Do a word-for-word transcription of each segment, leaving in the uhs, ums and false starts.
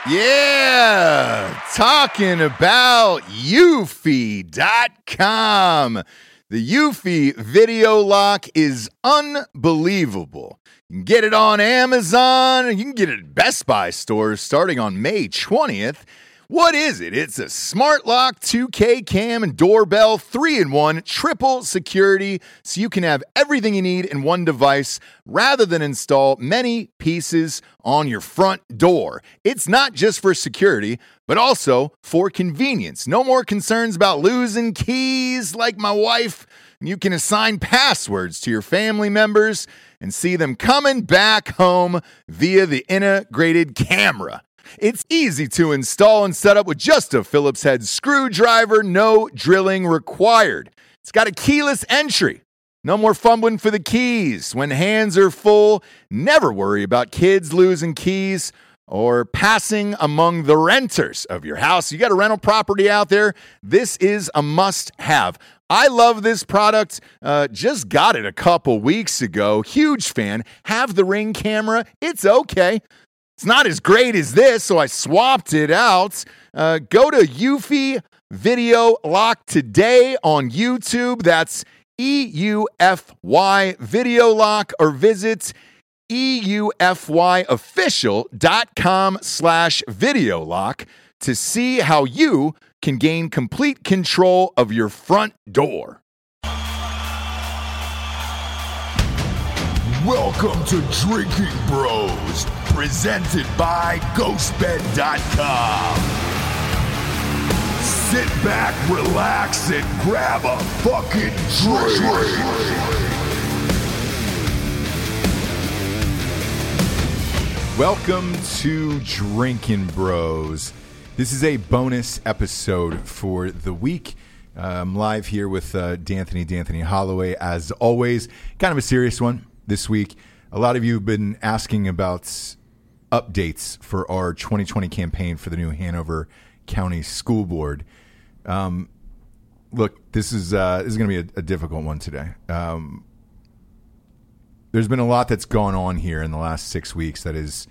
Yeah, talking about Eufy dot com. The Eufy video lock is unbelievable. You can get it on Amazon. You can get it at Best Buy stores starting on May twentieth. What is it? It's a smart lock, two K cam, and doorbell, three in one, triple security, so you can have everything you need in one device rather than install many pieces on your front door. It's not just for security, but also for convenience. No more concerns about losing keys like my wife. You can assign passwords to your family members and see them coming back home via the integrated camera. It's easy to install and set up with just a Phillips head screwdriver, no drilling required. It's got a keyless entry. No more fumbling for the keys. When hands are full, never worry about kids losing keys or passing among the renters of your house. You got a rental property out there, this is a must-have. I love this product. Uh, just got it a couple weeks ago. Huge fan. Have the Ring camera. It's okay. It's not as great as this, so I swapped it out. Uh, go to Eufy Video Lock today on YouTube. That's E U F Y Video Lock, or visit eufyofficial.com slash video lock to see how you can gain complete control of your front door. Welcome to Drinking Bros, presented by ghost bed dot com. Sit back, relax, and grab a fucking drink. Welcome to Drinking Bros. This is a bonus episode for the week. Uh, I'm live here with uh, D'Anthony, D'Anthony Holloway, as always. Kind of a serious one this week. A lot of you have been asking about updates for our twenty twenty campaign for the new Hanover County School Board. Um, look, this is uh, this is going to be a, a difficult one today. Um, there's been a lot that's gone on here in the last six weeks that is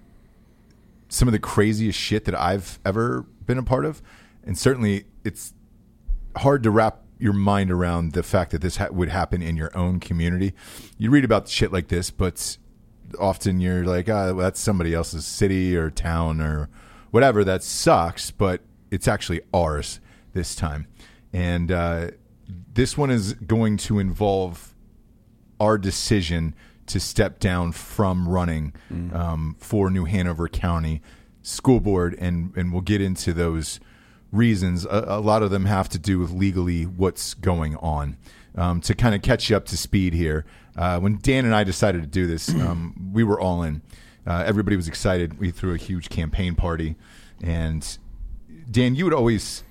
some of the craziest shit that I've ever been a part of, and certainly it's hard to wrap your mind around the fact that this ha- would happen in your own community. You read about shit like this, but often you're like, ah, well, that's somebody else's city or town or whatever. That sucks, but it's actually ours this time. And uh, this one is going to involve our decision to step down from running mm. um, for New Hanover County School Board, and, and we'll get into those reasons. A, a lot of them have to do with legally what's going on. Um, to kind of catch you up to speed here, uh, when Dan and I decided to do this, um, we were all in. Uh, everybody was excited. We threw a huge campaign party. And Dan, you had always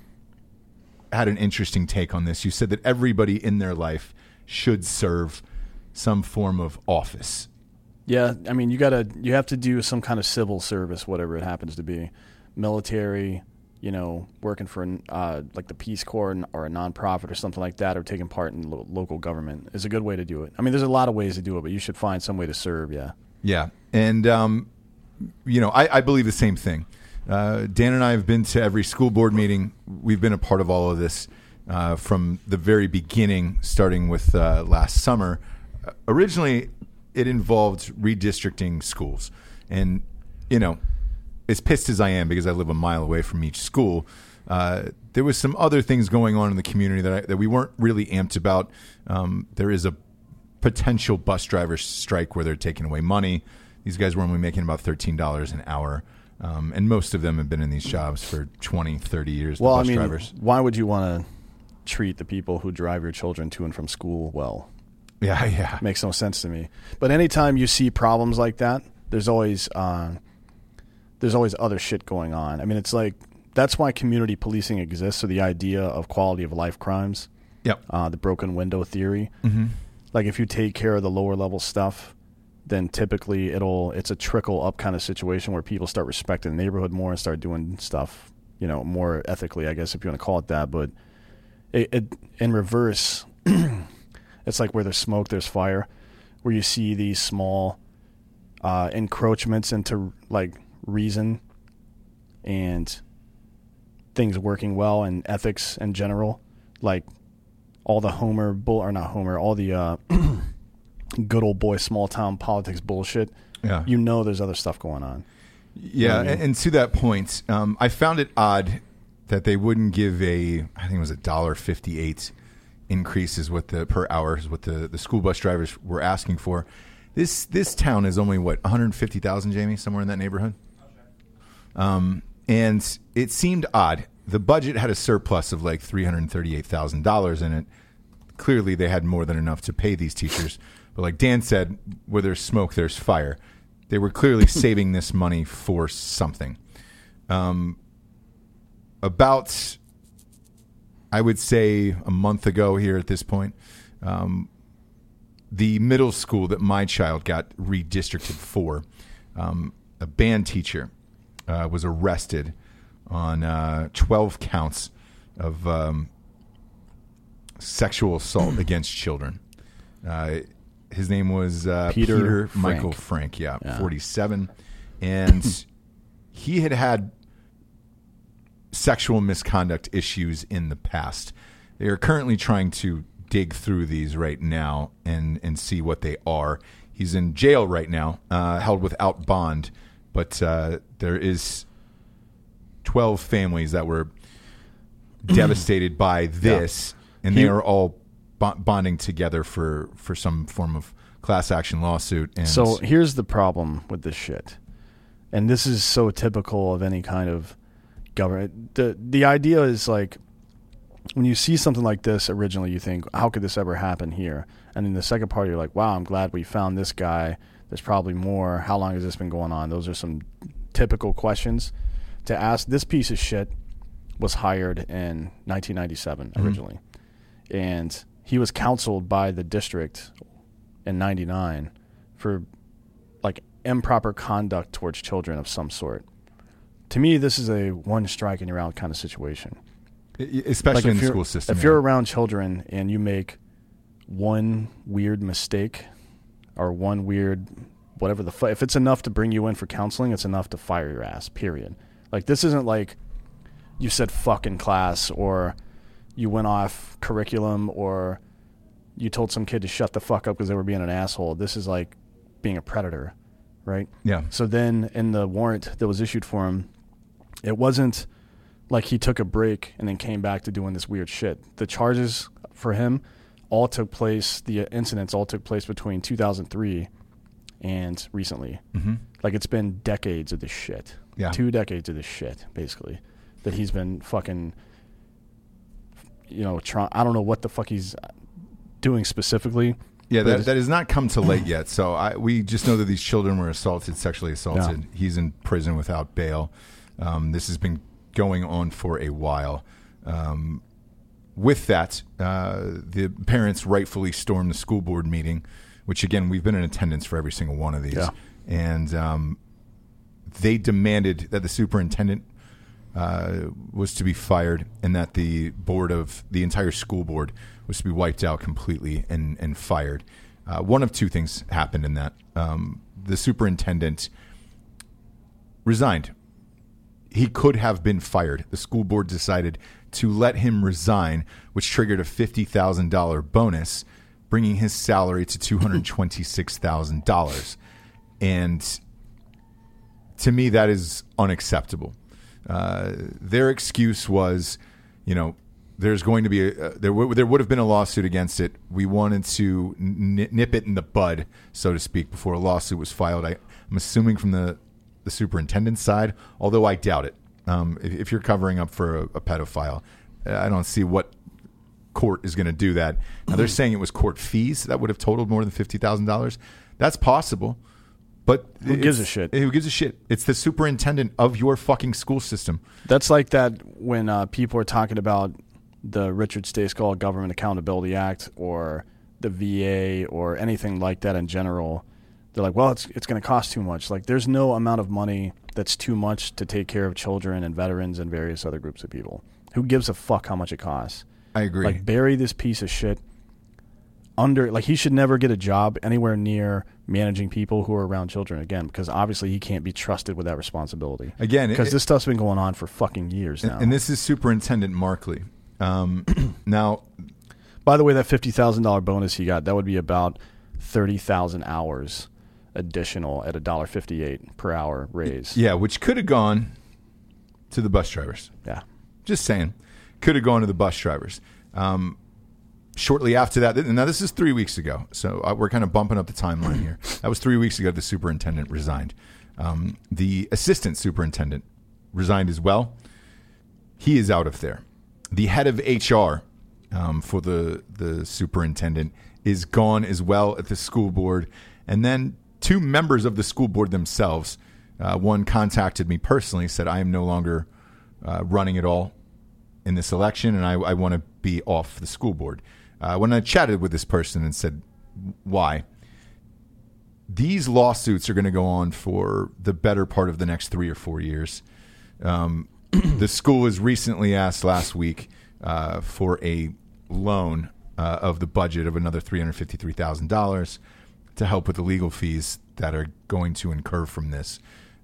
had an interesting take on this. You said that everybody in their life should serve some form of office. Yeah, I mean, you gotta, you have to do some kind of civil service, whatever it happens to be, military, you know, working for uh, like the Peace Corps or a nonprofit or something like that, or taking part in lo- local government is a good way to do it. I mean, there's a lot of ways to do it, but you should find some way to serve. Yeah. Yeah, and um, you know, I, I believe the same thing. Uh, Dan and I have been to every school board meeting. We've been a part of all of this uh, from the very beginning, starting with uh, last summer. Uh, originally, it involved redistricting schools, and you know, as pissed as I am because I live a mile away from each school, uh, there was some other things going on in the community that I, that we weren't really amped about. Um, there is a potential bus driver strike where they're taking away money. These guys were only making about thirteen dollars an hour, um, and most of them have been in these jobs for twenty, thirty years. Well, the bus I mean, drivers. Why would you want to treat the people who drive your children to and from school well? Yeah, yeah. Makes no sense to me. But anytime you see problems like that, there's always uh, there's always other shit going on. I mean, it's like, that's why community policing exists, so the idea of quality of life crimes. Yep. Uh, the broken window theory. Mm-hmm. Like, if you take care of the lower level stuff, then typically it'll it's a trickle up kind of situation where people start respecting the neighborhood more and start doing stuff, you know, more ethically, I guess, if you want to call it that. But it, it in reverse, it's like where there's smoke, there's fire, where you see these small uh, encroachments into like reason and things working well and ethics in general, like all the Homer bull or not Homer, all the uh, good old boy small town politics bullshit. Yeah. You know, there's other stuff going on. Yeah, you know what I mean? and, and to that point, um, I found it odd that they wouldn't give a, I think it was a dollar fifty-eight increase is what the per hour is what the, the school bus drivers were asking for. This this town is only what one hundred fifty thousand, Jamie, somewhere in that neighborhood. Um, and it seemed odd. The budget had a surplus of like three hundred thirty-eight thousand dollars in it. Clearly, they had more than enough to pay these teachers. But like Dan said, where there's smoke, there's fire. They were clearly saving this money for something. Um, about, I would say, a month ago here at this point, um, the middle school that my child got redistricted for, um, a band teacher uh, was arrested on uh, twelve counts of um, sexual assault against children. Uh, his name was uh, Peter, Peter Frank. Michael Frank, yeah, Yeah. forty-seven. And he had had sexual misconduct issues in the past. They are currently trying to dig through these right now and, and see what they are. He's in jail right now, uh, held without bond, but uh, there is twelve families that were devastated by this, yeah. and He- they are all bo- bonding together for, for some form of class action lawsuit. And So here's the problem with this shit, and this is so typical of any kind of government. The the idea is like, when you see something like this, originally you think, how could this ever happen here? And then the second part, you're like, wow, I'm glad we found this guy. There's probably more. How long has this been going on? Those are some typical questions to ask. This piece of shit was hired in nineteen ninety-seven originally. Mm-hmm. And he was counseled by the district in ninety-nine for like improper conduct towards children of some sort. To me, this is a one strike and you're out kind of situation. Especially Like in if the you're- school system. If yeah. you're around children and you make one weird mistake or one weird whatever the fu- if it's enough to bring you in for counseling, it's enough to fire your ass, period. Like, this isn't like you said fuck in class or you went off curriculum or you told some kid to shut the fuck up because they were being an asshole. This is like being a predator, right? Yeah. So then in the warrant that was issued for him, it wasn't like he took a break and then came back to doing this weird shit. The charges for him all took place, the incidents all took place between two thousand three and recently. Mm-hmm. Like, it's been decades of this shit. Yeah. Two decades of this shit, basically, that he's been fucking, you know, trying. I don't know what the fuck he's doing specifically. Yeah, but that, that has not come to light yet. So I, we just know that these children were assaulted, sexually assaulted. Yeah. He's in prison without bail. Um, this has been going on for a while. Um, with that, uh, the parents rightfully stormed the school board meeting, which, again, we've been in attendance for every single one of these. Yeah. And um, they demanded that the superintendent uh, was to be fired and that the board of the entire school board was to be wiped out completely and, and fired. Uh, one of two things happened in that. Um, the superintendent resigned. He could have been fired. The school board decided to let him resign, which triggered a fifty thousand dollars bonus, bringing his salary to two hundred twenty-six thousand dollars. And to me, that is unacceptable. Uh, their excuse was, you know, there's going to be a, uh, there, w- there would have been a lawsuit against it. We wanted to n- nip it in the bud, so to speak, before a lawsuit was filed. I, I'm assuming from the, the superintendent's side, although I doubt it. Um, if, if you're covering up for a, a pedophile, I don't see what court is going to do that. Now, they're saying it was court fees that would have totaled more than fifty thousand dollars. That's possible. But Who gives it's- a shit? Who gives a shit? It's the superintendent of your fucking school system. That's like that when uh, people are talking about the Richard Stayskull Government Accountability Act or the V A or anything like that in general. They're like, well, it's it's going to cost too much. Like, there's no amount of money that's too much to take care of children and veterans and various other groups of people. Who gives a fuck how much it costs? I agree. Like, bury this piece of shit under, like he should never get a job anywhere near managing people who are around children again, because obviously he can't be trusted with that responsibility. Again, because this stuff's been going on for fucking years now. And, and this is Superintendent Markley. Um, now, by the way, that fifty thousand dollars bonus he got, that would be about thirty thousand hours additional at a dollar fifty-eight per hour raise. Yeah, which could have gone to the bus drivers. Yeah. Just saying. Could have gone to the bus drivers. Um, shortly after that, now this is three weeks ago, so uh, we're kind of bumping up the timeline here. That was three weeks ago the superintendent resigned. Um, the assistant superintendent resigned as well. He is out of there. The head of H R um, for the, the superintendent is gone as well at the school board. And then two members of the school board themselves, uh, one contacted me personally, said, I am no longer uh, running at all in this election, and I, I want to be off the school board. Uh, when I chatted with this person and said, why? These lawsuits are going to go on for the better part of the next three or four years. Um, the school was recently asked last week uh, for a loan uh, of the budget of another three hundred fifty-three thousand dollars to help with the legal fees that are going to incur from this.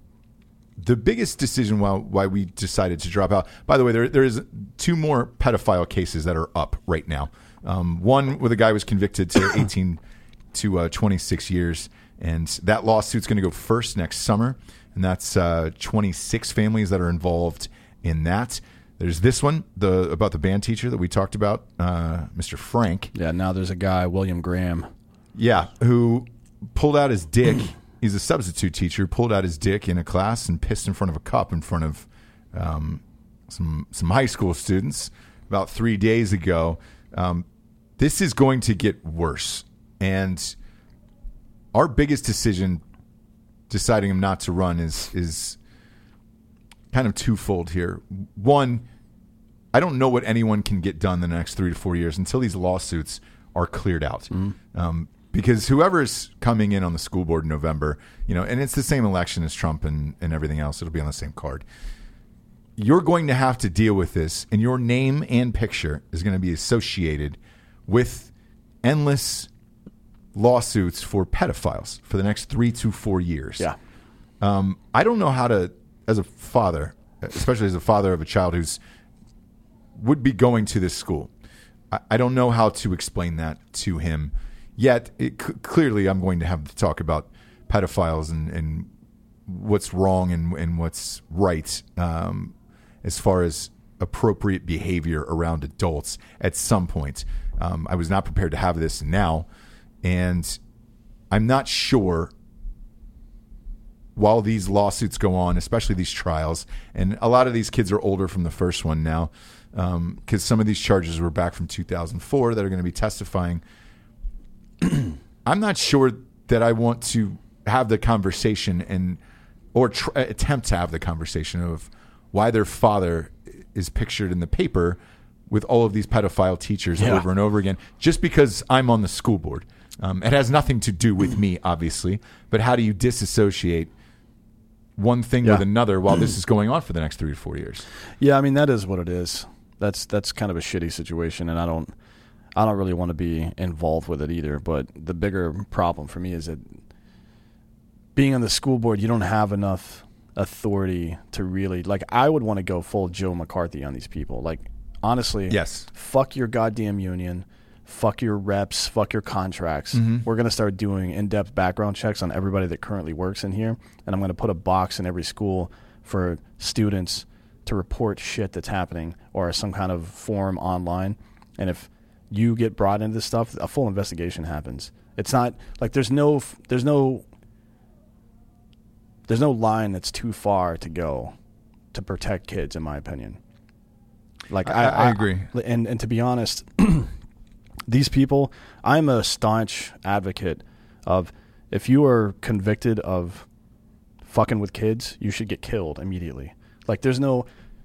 The biggest decision why, why we decided to drop out, by the way, there there is two more pedophile cases that are up right now. Um, one where the guy was convicted to eighteen to uh, twenty-six years, and that lawsuit's going to go first next summer, and that's uh, twenty-six families that are involved in that. There's this one, the about the band teacher that we talked about, uh, Mister Frank. Yeah, now there's a guy, William Graham. Yeah, who pulled out his dick. He's a substitute teacher, pulled out his dick in a class and pissed in front of a cup in front of um, some some high school students about three days ago. Um, this is going to get worse. And our biggest decision, deciding him not to run, is is kind of twofold here. One, I don't know what anyone can get done in the next three to four years until these lawsuits are cleared out. Mm-hmm. Um Because whoever's coming in on the school board in November, you know, and it's the same election as Trump and, and everything else, it'll be on the same card. You're going to have to deal with this, and your name and picture is going to be associated with endless lawsuits for pedophiles for the next three to four years. Yeah. Um, I don't know how to, as a father, especially as a father of a child who's would be going to this school, I, I don't know how to explain that to him. Yet, it, c- clearly, I'm going to have to talk about pedophiles and, and what's wrong and, and what's right um, as far as appropriate behavior around adults at some point. Um, I was not prepared to have this now, and I'm not sure while these lawsuits go on, especially these trials, and a lot of these kids are older from the first one now, because um, some of these charges were back from two thousand four that are going to be testifying. I'm not sure that I want to have the conversation and or tr- attempt to have the conversation of why their father is pictured in the paper with all of these pedophile teachers yeah. over and over again, just because I'm on the school board. Um, it has nothing to do with me, obviously, but how do you disassociate one thing yeah. with another while this is going on for the next three to four years? Yeah, I mean, that is what it is. That's that's kind of a shitty situation, and I don't I don't really want to be involved with it either. But the bigger problem for me is that being on the school board, you don't have enough authority to really, like, I would want to go full Joe McCarthy on these people. Like, honestly, yes. Fuck your goddamn union. Fuck your reps. Fuck your contracts. Mm-hmm. We're going to start doing in-depth background checks on everybody that currently works in here. And I'm going to put a box in every school for students to report shit that's happening or some kind of form online. And if you get brought into this stuff, a full investigation happens. It's not like there's no there's no there's no line that's too far to go to protect kids, in my opinion. Like I, I, I agree. I, and and to be honest, these people, I'm a staunch advocate of if you are convicted of fucking with kids, you should get killed immediately. Like there's no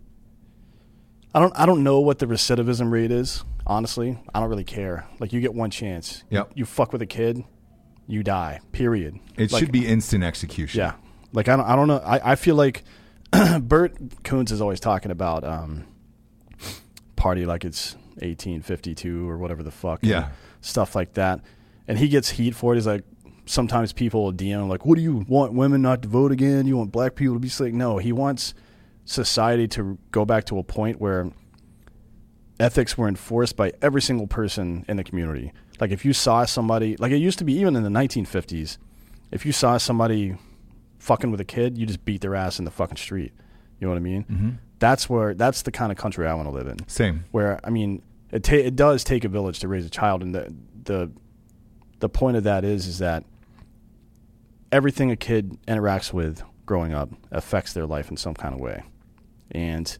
I don't I don't know what the recidivism rate is. Honestly, I don't really care. Like, you get one chance. Yep. You, you fuck with a kid, you die. Period. It like, should be instant execution. Yeah. Like, I don't I don't know. I, I feel like Bert Koontz is always talking about um, party like it's eighteen fifty-two or whatever the fuck. Yeah. stuff like that. And he gets heat for it. He's like, sometimes people will D M him like, what do you want women not to vote again? You want black people to be like, no, he wants society to go back to a point where ethics were enforced by every single person in the community. Like if you saw somebody, like it used to be even in the nineteen fifties, if you saw somebody fucking with a kid, you just beat their ass in the fucking street. You know what I mean? Mm-hmm. That's where, that's the kind of country I want to live in. Same. Where, I mean, it ta- it does take a village to raise a child. And the, the, the point of that is, is that everything a kid interacts with growing up affects their life in some kind of way. And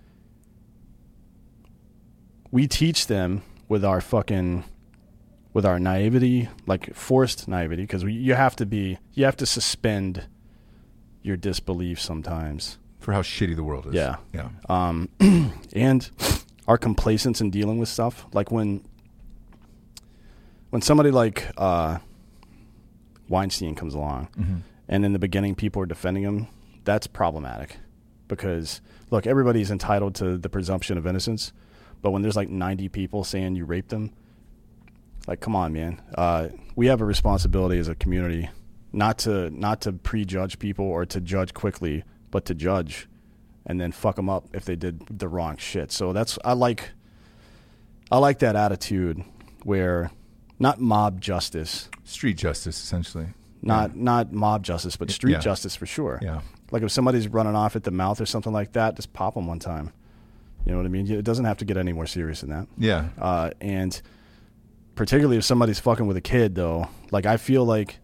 we teach them with our fucking, with our naivety, like forced naivety, because you have to be, you have to suspend your disbelief sometimes. For how shitty the world is. Yeah. Yeah. Um, and our complacence in dealing with stuff. Like when, when somebody like uh, Weinstein comes along, mm-hmm. and in the beginning people are defending him, that's problematic. Because, look, everybody's entitled to the presumption of innocence, but when there's like ninety people saying you raped them, like, come on, man. Uh, we have a responsibility as a community not to not to prejudge people or to judge quickly, but to judge and then fuck them up if they did the wrong shit. So that's I like I like that attitude where not mob justice, street justice, essentially. Not yeah. not mob justice, but street yeah. justice for sure. Yeah. Like if somebody's running off at the mouth or something like that, just pop them one time. You know what I mean? It doesn't have to get any more serious than that. Yeah. Uh, and particularly if somebody's fucking with a kid, though, like I feel like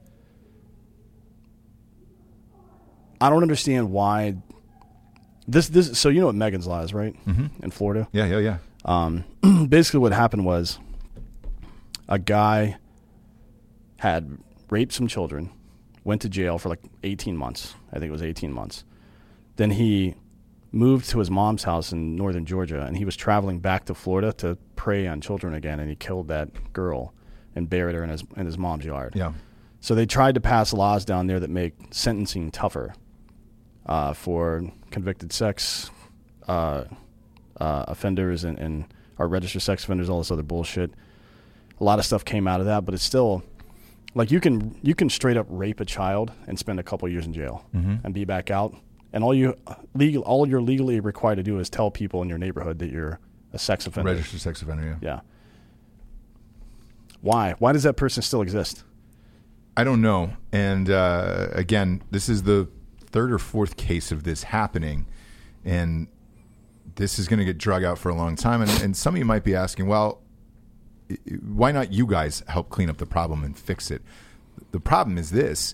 I don't understand why this this. So you know what Megan's Law is, right? Mm-hmm. In Florida. Yeah, yeah, yeah. Um, basically, what happened was a guy had raped some children, went to jail for like eighteen months. I think it was eighteen months. Then he moved to his mom's house in northern Georgia, and he was traveling back to Florida to prey on children again, and he killed that girl and buried her in his in his mom's yard. Yeah. So they tried to pass laws down there that make sentencing tougher uh, for convicted sex uh, uh, offenders and, and our registered sex offenders, all this other bullshit. A lot of stuff came out of that, but it's still like you can you can straight up rape a child and spend a couple years in jail mm-hmm. and be back out. And all you legal, all you're legally required to do is tell people in your neighborhood that you're a sex offender. Registered sex offender, yeah. Yeah. Why? Why does that person still exist? I don't know. And uh, again, this is the third or fourth case of this happening, and this is going to get drug out for a long time. And, and some of you might be asking, well, why not you guys help clean up the problem and fix it? The problem is this.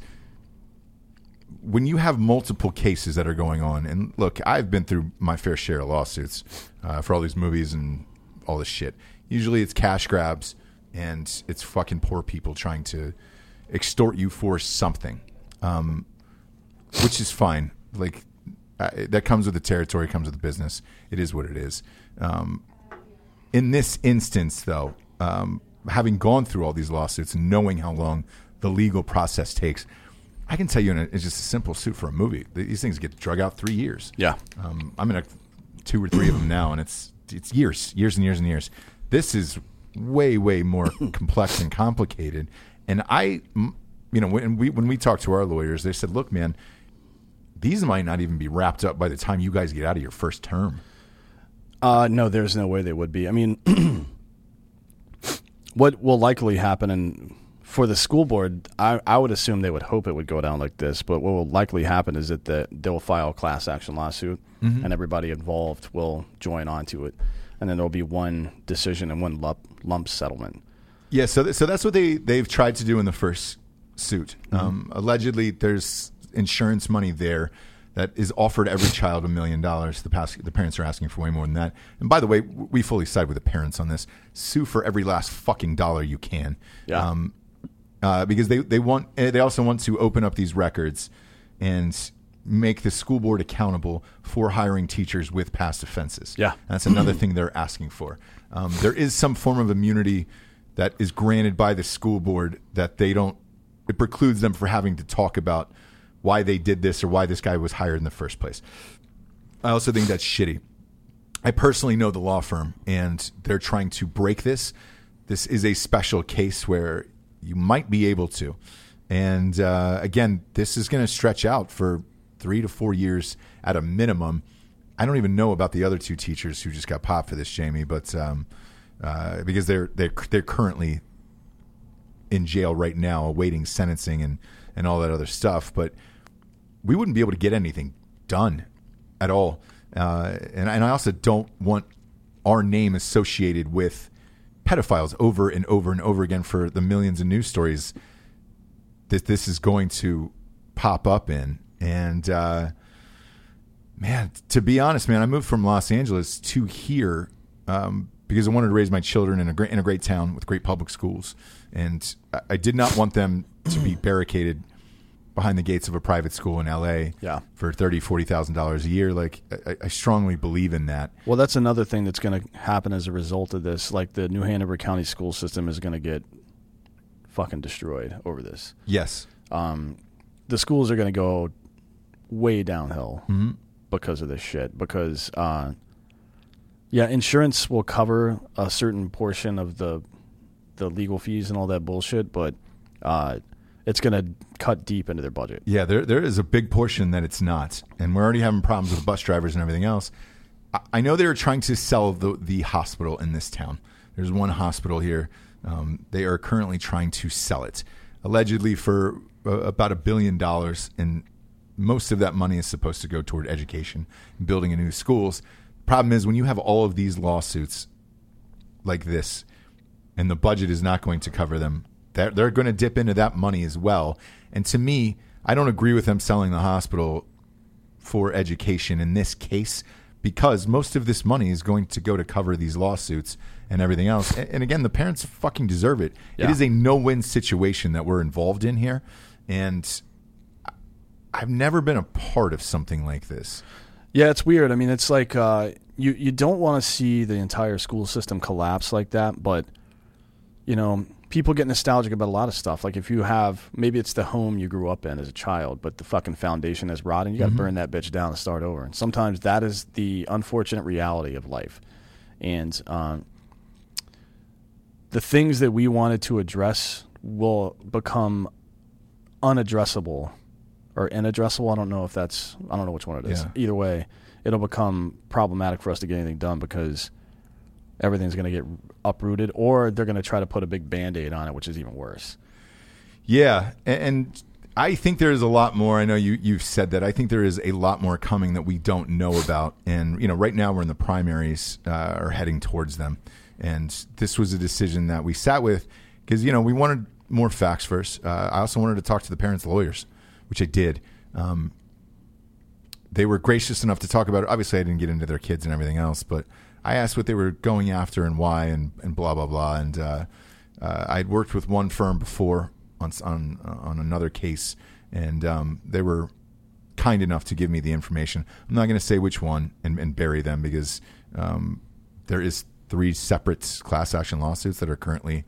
When you have multiple cases that are going on, and look, I've been through my fair share of lawsuits uh, for all these movies and all this shit. Usually it's cash grabs and it's fucking poor people trying to extort you for something, um, which is fine. Like uh, that comes with the territory, comes with the business. It is what it is. Um, in this instance, though, um, having gone through all these lawsuits and knowing how long the legal process takes, I can tell you in a, it's just a simple suit for a movie. These things get drug out three years. Yeah. Um, I'm in a two or three of them now, and it's it's years, years and years and years. This is way, way more complex and complicated. And I, you know, when we when we talked to our lawyers, they said, look, man, these might not even be wrapped up by the time you guys get out of your first term. Uh, no, there's no way they would be. I mean, what will likely happen, and for the school board, I, I would assume they would hope it would go down like this, but what will likely happen is that the, they'll file a class action lawsuit, mm-hmm. and everybody involved will join onto it, and then there'll be one decision and one lump, lump settlement. Yeah, so th- so that's what they, they've tried to do in the first suit. Mm-hmm. Um, allegedly, there's insurance money there that is offered every child a million dollars. The past, the parents are asking for way more than that. And by the way, we fully side with the parents on this. Sue for every last fucking dollar you can. Yeah. Um, Uh, because they, they want they also want to open up these records and make the school board accountable for hiring teachers with past offenses. Yeah. And that's another thing they're asking for. Um, there is some form of immunity that is granted by the school board that they don't, it precludes them from having to talk about why they did this or why this guy was hired in the first place. I also think that's shitty. I personally know the law firm, and they're trying to break this this is a special case where you might be able to. And uh, again, this is going to stretch out for three to four years at a minimum. I don't even know about the other two teachers who just got popped for this, Jamie, but um, uh, because they're they're they're currently in jail right now, awaiting sentencing and, and all that other stuff. But we wouldn't be able to get anything done at all. Uh, and, and I also don't want our name associated with pedophiles over and over and over again for the millions of news stories that this is going to pop up in. And uh, man, to be honest, man, I moved from Los Angeles to here um, because I wanted to raise my children in a great in a great town with great public schools, and I, I did not want them to be barricaded behind the gates of a private school in L A yeah. for thirty thousand dollars, forty thousand dollars a year. Like, I, I strongly believe in that. Well, that's another thing that's going to happen as a result of this. Like, the New Hanover County school system is going to get fucking destroyed over this. Yes. Um, the schools are going to go way downhill Mm-hmm. because of this shit. Because, uh, yeah, insurance will cover a certain portion of the the legal fees and all that bullshit, but uh, it's going to cut deep into their budget. Yeah, there there is a big portion that it's not. And we're already having problems with bus drivers and everything else. I, I know they were trying to sell the, the hospital in this town. There's one hospital here. Um, they are currently trying to sell it, allegedly for uh, about a billion dollars. And most of that money is supposed to go toward education and building a new schools. Problem is, when you have all of these lawsuits like this and the budget is not going to cover them, they're, they're going to dip into that money as well. And to me, I don't agree with them selling the hospital for education in this case, because most of this money is going to go to cover these lawsuits and everything else. And, and again, the parents fucking deserve it. Yeah. It is a no-win situation that we're involved in here. And I've never been a part of something like this. Yeah, it's weird. I mean, it's like uh, you, you don't want to see the entire school system collapse like that, but, you know, people get nostalgic about a lot of stuff. Like, if you have, maybe it's the home you grew up in as a child, but the fucking foundation is rotten, you got to Mm-hmm. burn that bitch down and start over. And sometimes that is the unfortunate reality of life. And um, the things that we wanted to address will become unaddressable or inaddressable. I don't know if that's, I don't know which one it is. Yeah. Either way, it'll become problematic for us to get anything done because everything's going to get uprooted, or they're going to try to put a big Band-Aid on it, which is even worse. Yeah, and, and I think there is a lot more. I know you, you've said that. I think there is a lot more coming that we don't know about. And, you know, right now we're in the primaries uh, or heading towards them. And this was a decision that we sat with because, you know, we wanted more facts first. Uh, I also wanted to talk to the parents' lawyers, which I did. Um, they were gracious enough to talk about it. Obviously, I didn't get into their kids and everything else, but I asked what they were going after and why and, and blah, blah, blah. And uh, uh, I'd worked with one firm before on on, on another case, and um, they were kind enough to give me the information. I'm not going to say which one and, and bury them because um, there is three separate class action lawsuits that are currently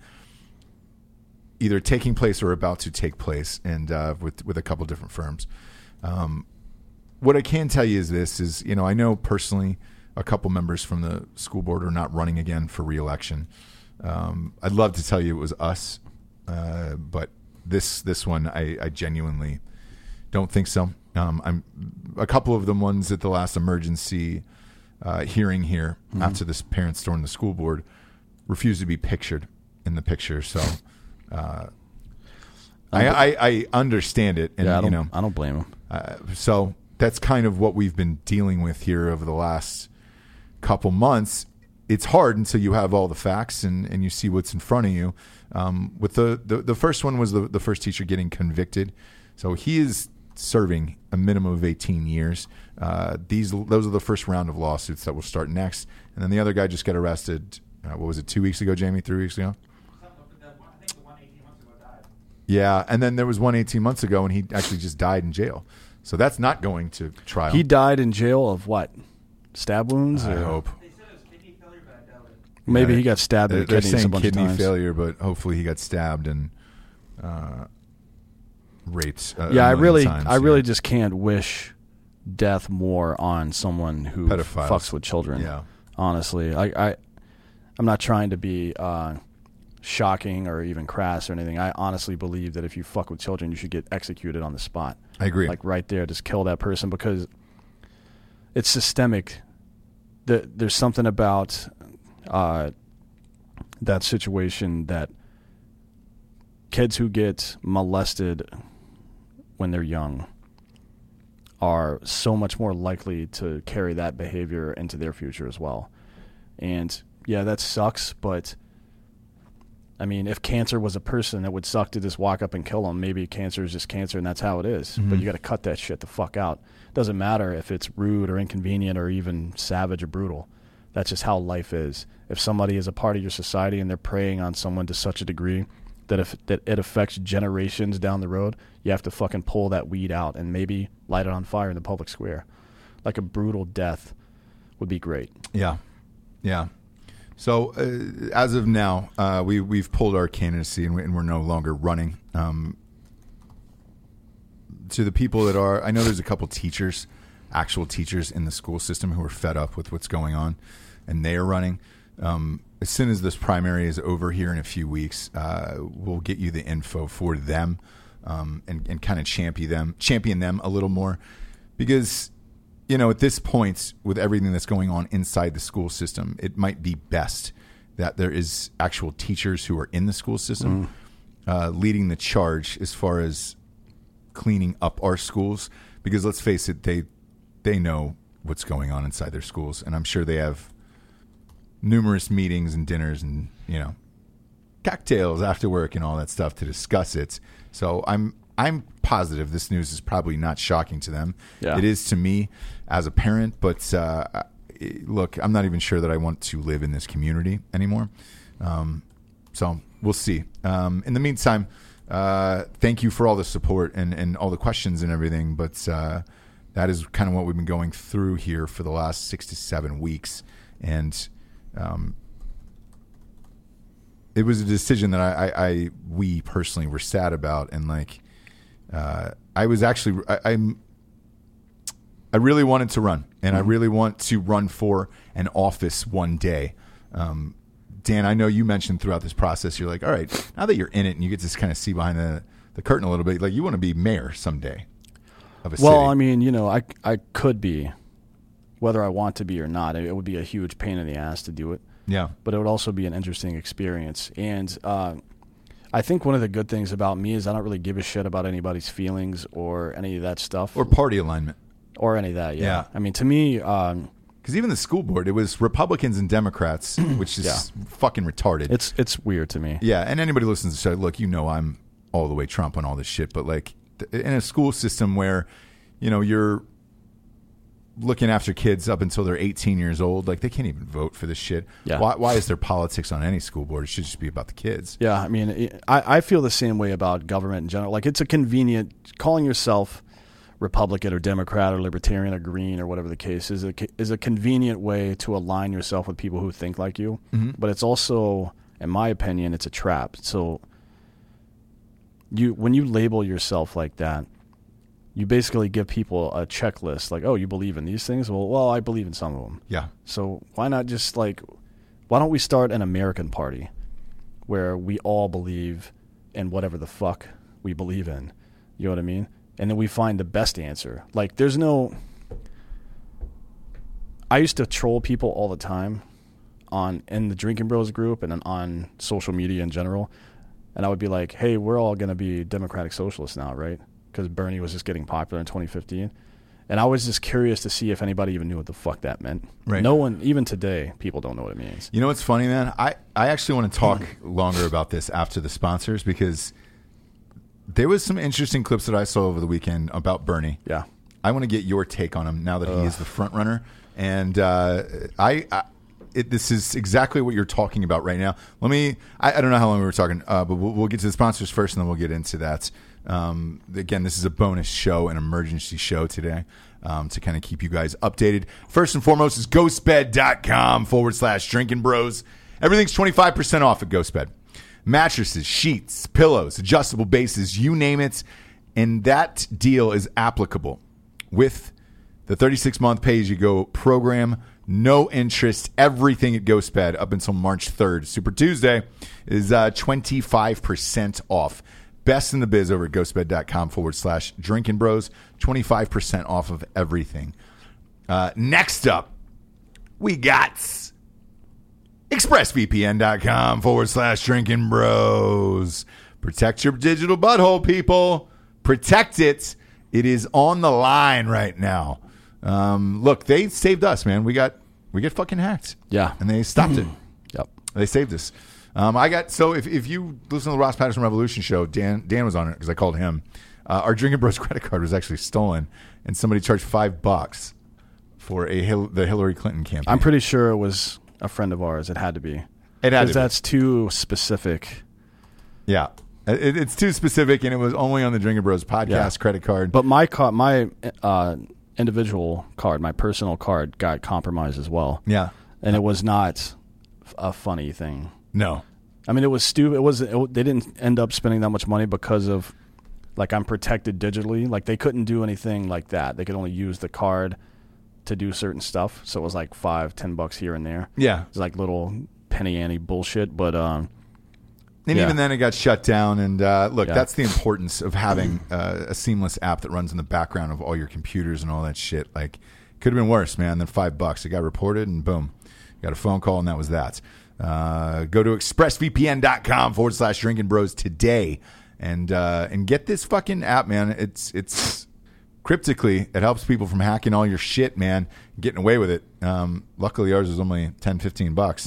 either taking place or about to take place, and uh, with with a couple different firms. Um, what I can tell you is this: is you know I know personally a couple members from the school board are not running again for re-election. Um, I'd love to tell you it was us, uh, but this this one I, I genuinely don't think so. Um, I'm a couple of the ones at the last emergency uh, hearing here mm-hmm. after this parents stormed the school board refused to be pictured in the picture. So. Uh, I, I, I understand it, and yeah, I don't, you know, I don't blame him. Uh, so that's kind of what we've been dealing with here over the last couple months. It's hard until you have all the facts and, and you see what's in front of you. Um, with the, the the first one was the the first teacher getting convicted, so he is serving a minimum of eighteen years. Uh, these those are the first round of lawsuits that will start next, and then the other guy just got arrested. Uh, what was it? Two weeks ago, Jamie? Three weeks ago? Yeah, and then there was one eighteen months ago, and he actually just died in jail. So that's not going to trial. He died in jail of what? Stab wounds? I or? hope. They said it was kidney failure, but I doubt it. Maybe Yeah, he got stabbed in They're, the they're kidneys a saying bunch kidney of times. failure, but hopefully he got stabbed and uh, raped. Uh, Yeah, a I million really, times, I really yeah. just can't wish death more on someone who Pedophiles. fucks with children. Yeah. Honestly, I, I, I'm not trying to be uh, shocking or even crass or anything. I honestly believe that if you fuck with children, you should get executed on the spot. I agree. Like right there, just kill that person because it's systemic. The, there's something about uh, that situation that kids who get molested when they're young are so much more likely to carry that behavior into their future as well. And yeah, that sucks, but I mean, if cancer was a person, it would suck to just walk up and kill them. Maybe cancer is just cancer and that's how it is. Mm-hmm. But you got to cut that shit the fuck out. Doesn't matter if it's rude or inconvenient or even savage or brutal. That's just how life is. If somebody is a part of your society and they're preying on someone to such a degree that if that it affects generations down the road, you have to fucking pull that weed out and maybe light it on fire in the public square. Like a brutal death would be great. Yeah. Yeah. So uh, as of now, uh, we, we've pulled our candidacy and, we, and we're no longer running. Um, to the people that are, I know there's a couple teachers, actual teachers in the school system who are fed up with what's going on, and they are running. Um, as soon as this primary is over here in a few weeks, uh, we'll get you the info for them um, and, and kind of champion them, champion them a little more. Because, you know, at this point, with everything that's going on inside the school system, it might be best that there is actual teachers who are in the school system mm. uh, leading the charge as far as cleaning up our schools. Because let's face it, they they know what's going on inside their schools, and I'm sure they have numerous meetings and dinners and, you know, cocktails after work and all that stuff to discuss it. So I'm I'm positive this news is probably not shocking to them. Yeah. It is to me as a parent, but uh, look, I'm not even sure that I want to live in this community anymore. Um, so we'll see. Um, in the meantime, uh, thank you for all the support and, and all the questions and everything, but uh, that is kind of what we've been going through here for the last six to seven weeks. And Um, it was a decision that I, I, I, we personally were sad about, and like, uh, I was actually, I, I'm, I really wanted to run, and mm-hmm. I really want to run for an office one day. Um, Dan, I know you mentioned throughout this process, you're like, all right, now that you're in it and you get to kind of see behind the, the curtain a little bit, like you want to be mayor someday of a well, city. I mean, you know, I, I could be. Whether I want to be or not, it would be a huge pain in the ass to do it. Yeah. But it would also be an interesting experience. And uh, I think one of the good things about me is I don't really give a shit about anybody's feelings or any of that stuff. Or party alignment. Or any of that, yeah. yeah. I mean, to me... Because um, even the school board, it was Republicans and Democrats, which is yeah. fucking retarded. It's it's weird to me. Yeah, and anybody listens to the show, look, you know I'm all the way Trump on all this shit, but like in a school system where, you know, you're looking after kids up until they're eighteen years old, like they can't even vote for this shit. Yeah. Why, why is there politics on any school board? It should just be about the kids. Yeah, I mean, it, I, I feel the same way about government in general. Like it's a convenient, calling yourself Republican or Democrat or Libertarian or Green or whatever the case is, a, is a convenient way to align yourself with people who think like you. Mm-hmm. But it's also, in my opinion, it's a trap. So you when you label yourself like that, you basically give people a checklist like, oh, you believe in these things? Well, well, I believe in some of them. Yeah. So why not just like, why don't we start an American party where we all believe in whatever the fuck we believe in? You know what I mean? And then we find the best answer. Like there's no, I used to troll people all the time on in the Drinking Bros group and on social media in general. And I would be like, hey, we're all going to be Democratic Socialists now, right? Because Bernie was just getting popular in twenty fifteen. And I was just curious to see if anybody even knew what the fuck that meant. Right. No one, even today, people don't know what it means. You know what's funny, man? I, I actually want to talk longer about this after the sponsors because there was some interesting clips that I saw over the weekend about Bernie. Yeah. I want to get your take on him now that Ugh. he is the front runner. And uh, I... I It, this is exactly what you're talking about right now. Let me, I, I don't know how long we were talking, uh, but we'll, we'll get to the sponsors first and then we'll get into that. Um, again, this is a bonus show, an emergency show today um, to kind of keep you guys updated. First and foremost is ghostbed.com forward slash drinking bros. Everything's twenty-five percent off at Ghostbed. Mattresses, sheets, pillows, adjustable bases, you name it. And that deal is applicable with The thirty-six month pay-as-you-go program, no interest, everything at GhostBed up until March third. Super Tuesday is uh, twenty-five percent off. Best in the biz over at ghostbed.com forward slash drinking bros. twenty-five percent off of everything. Uh, next up, we got expressvpn.com forward slash drinking bros. Protect your digital butthole, people. Protect it. It is on the line right now. Um, look, they saved us, man. We got we get fucking hacked. Yeah. And they stopped it. Yep. They saved us. Um, I got so if, if you listen to the Ross Patterson Revolution show, Dan Dan was on it because I called him. Uh, our Drinking Bros credit card was actually stolen, and somebody charged five bucks for a Hil- the Hillary Clinton campaign. I'm pretty sure it was a friend of ours. It had to be. It had to Because be. that's too specific. Yeah, it, it's too specific, and it was only on the Drinking Bros podcast Yeah. credit card. But my ca- my uh, individual card, my personal card, got compromised as well. yeah, And it was not a funny thing. no, I mean, it was stupid. It was. It, they didn't end up spending that much money because of, like, I'm protected digitally. Like, they couldn't do anything like that. They could only use the card to do certain stuff. So it was like five, ten bucks here and there. yeah. It's like little penny ante bullshit. But um, And yeah. even then, it got shut down. And uh, look, Yeah. that's the importance of having uh, a seamless app that runs in the background of all your computers and all that shit. Like, could have been worse, man, than five bucks. It got reported, and boom, got a phone call, and that was that. Uh, go to expressvpn.com forward slash drinking bros today, and uh, and get this fucking app, man. It's it's cryptically, it helps people from hacking all your shit, man, getting away with it. Um, luckily, ours is only ten, fifteen bucks.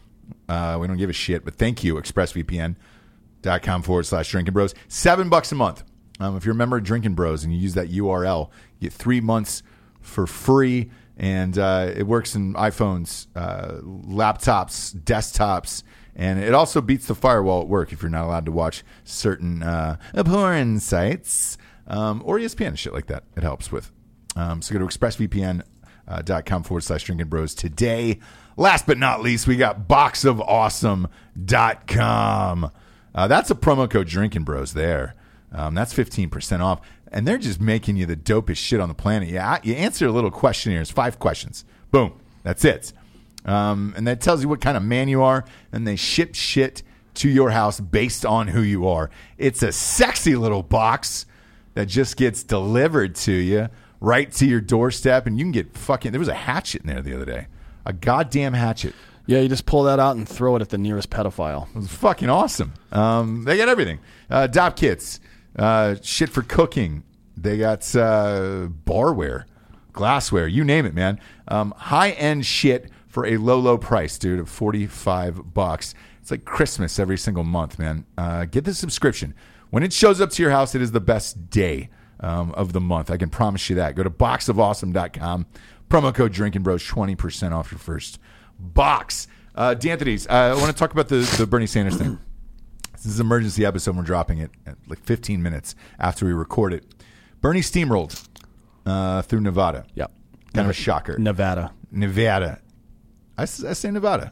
Uh, we don't give a shit, but thank you, expressvpn.com forward slash drinking bros. Seven bucks a month. Um, if you're a member of Drinking Bros and you use that U R L, you get three months for free, and uh, it works in iPhones, uh, laptops, desktops, and it also beats the firewall at work if you're not allowed to watch certain uh, porn sites um, or E S P N and shit like that. It helps with. Um, so go to expressvpn.com forward slash drinking bros today. Last but not least, we got box of awesome dot com. Uh, that's a promo code Drinking Bros there. Um, that's fifteen percent off. And they're just making you the dopest shit on the planet. Yeah, you answer a little questionnaire. It's five questions. Boom. That's it. Um, and that tells you what kind of man you are. And they ship shit to your house based on who you are. It's a sexy little box that just gets delivered to you right to your doorstep. And you can get fucking... There was a hatchet in there the other day. A goddamn hatchet. yeah, you just pull that out and throw it at the nearest pedophile. It was fucking awesome. Um, they got everything. Uh, Dop kits, uh, shit for cooking. They got uh, barware, glassware, you name it, man. Um, high-end shit for a low, low price, dude, of forty-five bucks. It's like Christmas every single month, man. Uh, get the subscription. When it shows up to your house, it is the best day um, of the month. I can promise you that. Go to box of awesome dot com. Promo code Drinking Bros, twenty percent off your first box. Uh, D'Anthony's, uh, I want to talk about the, the Bernie Sanders thing. This is an emergency episode. We're dropping it at like fifteen minutes after we record it. Bernie steamrolled uh, through Nevada. Yep. Kind of a shocker. Nevada. Nevada. I, s- I say Nevada.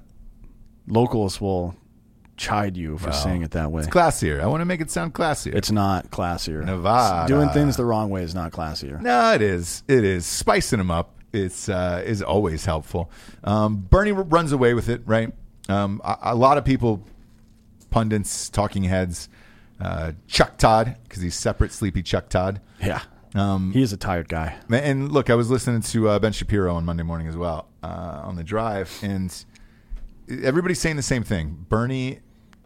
Locals will chide you for saying it that way. It's classier. I want to make it sound classier. It's not classier. Nevada. Doing things the wrong way is not classier. No, it is. It is. Spicing them up it's, uh, is always helpful. Um, Bernie r- runs away with it, right? Um, a, a lot of people, pundits, talking heads, uh, Chuck Todd, because he's separate, sleepy Chuck Todd. Yeah. Um, he is a tired guy. And look, I was listening to uh, Ben Shapiro on Monday morning as well uh, on the drive, and everybody's saying the same thing. Bernie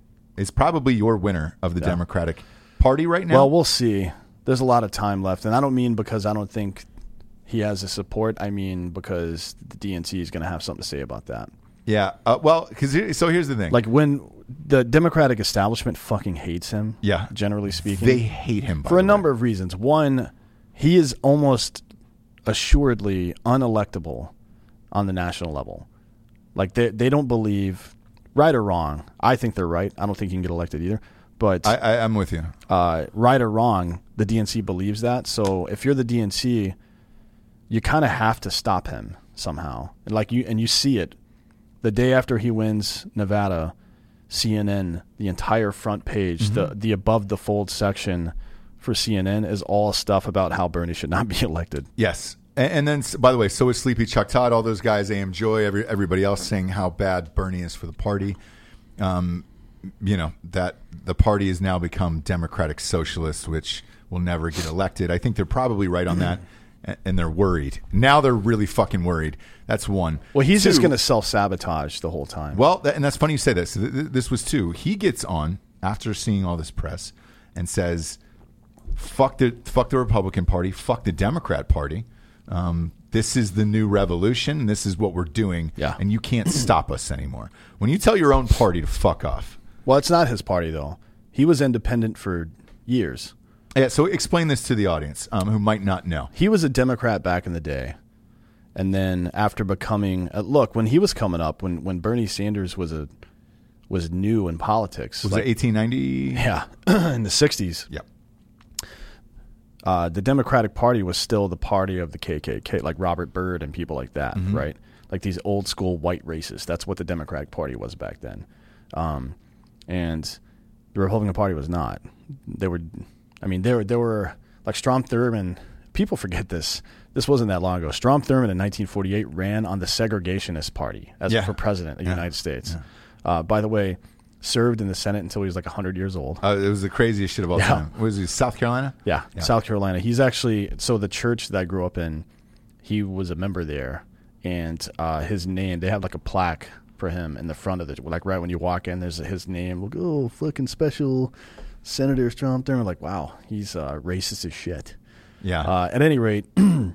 is probably your winner of the Yeah. Democratic Party right now. Well, we'll see. There's a lot of time left, and I don't mean because I don't think he has the support. I mean because the D N C is going to have something to say about that. yeah. Uh, well, because so here's the thing. Like when the Democratic establishment fucking hates him. Yeah. Generally speaking, they hate him by for the a number way. of reasons. One, he is almost assuredly unelectable on the national level. Like they they don't believe, right or wrong. I think they're right. I don't think he can get elected either. But I, I, I'm with you. uh, right or wrong, the D N C believes that. So if you're the D N C, you kind of have to stop him somehow. And like you and you see it the day after he wins Nevada, C N N, the entire front page, Mm-hmm. the the above the fold section for C N N is all stuff about how Bernie should not be elected. Yes. And, and then, by the way, so is Sleepy Chuck Todd, all those guys, A M Joy, every, everybody else saying how bad Bernie is for the party. Um, you know, that the party has now become Democratic Socialist, which will never get elected. I think they're probably right on that, and, and they're worried. Now they're really fucking worried. That's one. Well, he's Two, just going to self-sabotage the whole time. Well, that, and that's funny you say this. Th- th- This was two. He gets on after seeing all this press and says, fuck the, fuck the Republican Party, fuck the Democrat Party. Um, this is the new revolution. This is what we're doing, Yeah. and you can't stop us anymore. When you tell your own party to fuck off. Well, it's not his party, though. He was independent for years. Yeah, so explain this to the audience um, who might not know. He was a Democrat back in the day. And then after becoming uh, – look, when he was coming up, when, when Bernie Sanders was a was new in politics. Was like, it eighteen ninety? Yeah, in the sixties. Yep. Uh, the Democratic Party was still the party of the K K K, like Robert Byrd and people like that, Mm-hmm. right? Like these old school white racists. That's what the Democratic Party was back then. Um, and the Republican Party was not. They were – I mean, there, there were – like Strom Thurmond – people forget this. This wasn't that long ago. Strom Thurmond in nineteen forty-eight ran on the Segregationist Party as Yeah. for president of the Yeah. United States. Yeah. Uh, by the way, served in the Senate until he was like one hundred years old. Uh, it was the craziest shit of all Yeah. time. What was he, South Carolina? Yeah, Yeah. South Carolina. He's actually so the church that I grew up in, he was a member there, and uh, his name they have like a plaque for him in the front of the like right when you walk in. There's his name. Like, oh, fucking special Senator Strom Thurmond. Like, wow, he's uh, racist as shit. Yeah. Uh, at any rate,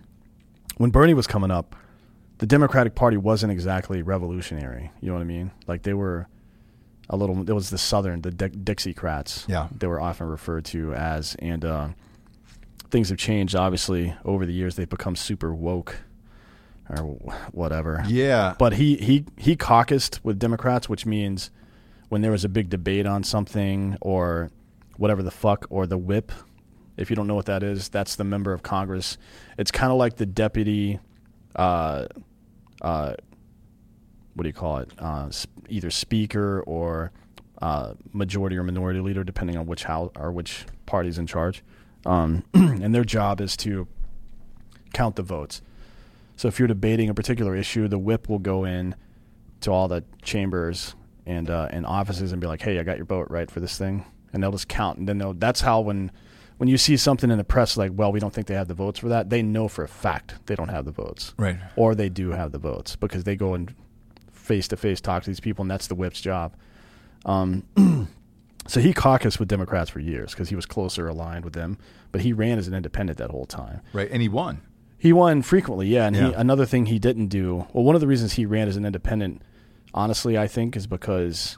when Bernie was coming up, the Democratic Party wasn't exactly revolutionary. You know what I mean? Like they were a little. It was the Southern, the Di- Dixiecrats. Yeah. They were often referred to as, and uh, things have changed. Obviously, over the years, they've become super woke, or whatever. yeah. But he he he caucused with Democrats, which means when there was a big debate on something or whatever the fuck, or the whip. If you don't know what that is, that's the member of Congress. It's kind of like the deputy, uh, uh, what do you call it? Uh, sp- either speaker or uh, majority or minority leader, depending on which house or which party's in charge. Um, and their job is to count the votes. So if you're debating a particular issue, the whip will go in to all the chambers and uh, and offices and be like, "Hey, I got your vote right for this thing," and they'll just count. And then they'll. That's how when. When you see something in the press like, well, we don't think they have the votes for that, they know for a fact they don't have the votes. Right. Or they do have the votes because they go and face-to-face talk to these people, and that's the whip's job. Um, so he caucused with Democrats for years because he was closer aligned with them, but he ran as an independent that whole time. Right. And he won. He won frequently, yeah. And Yeah. He, another thing he didn't do, well, one of the reasons he ran as an independent, honestly, I think, is because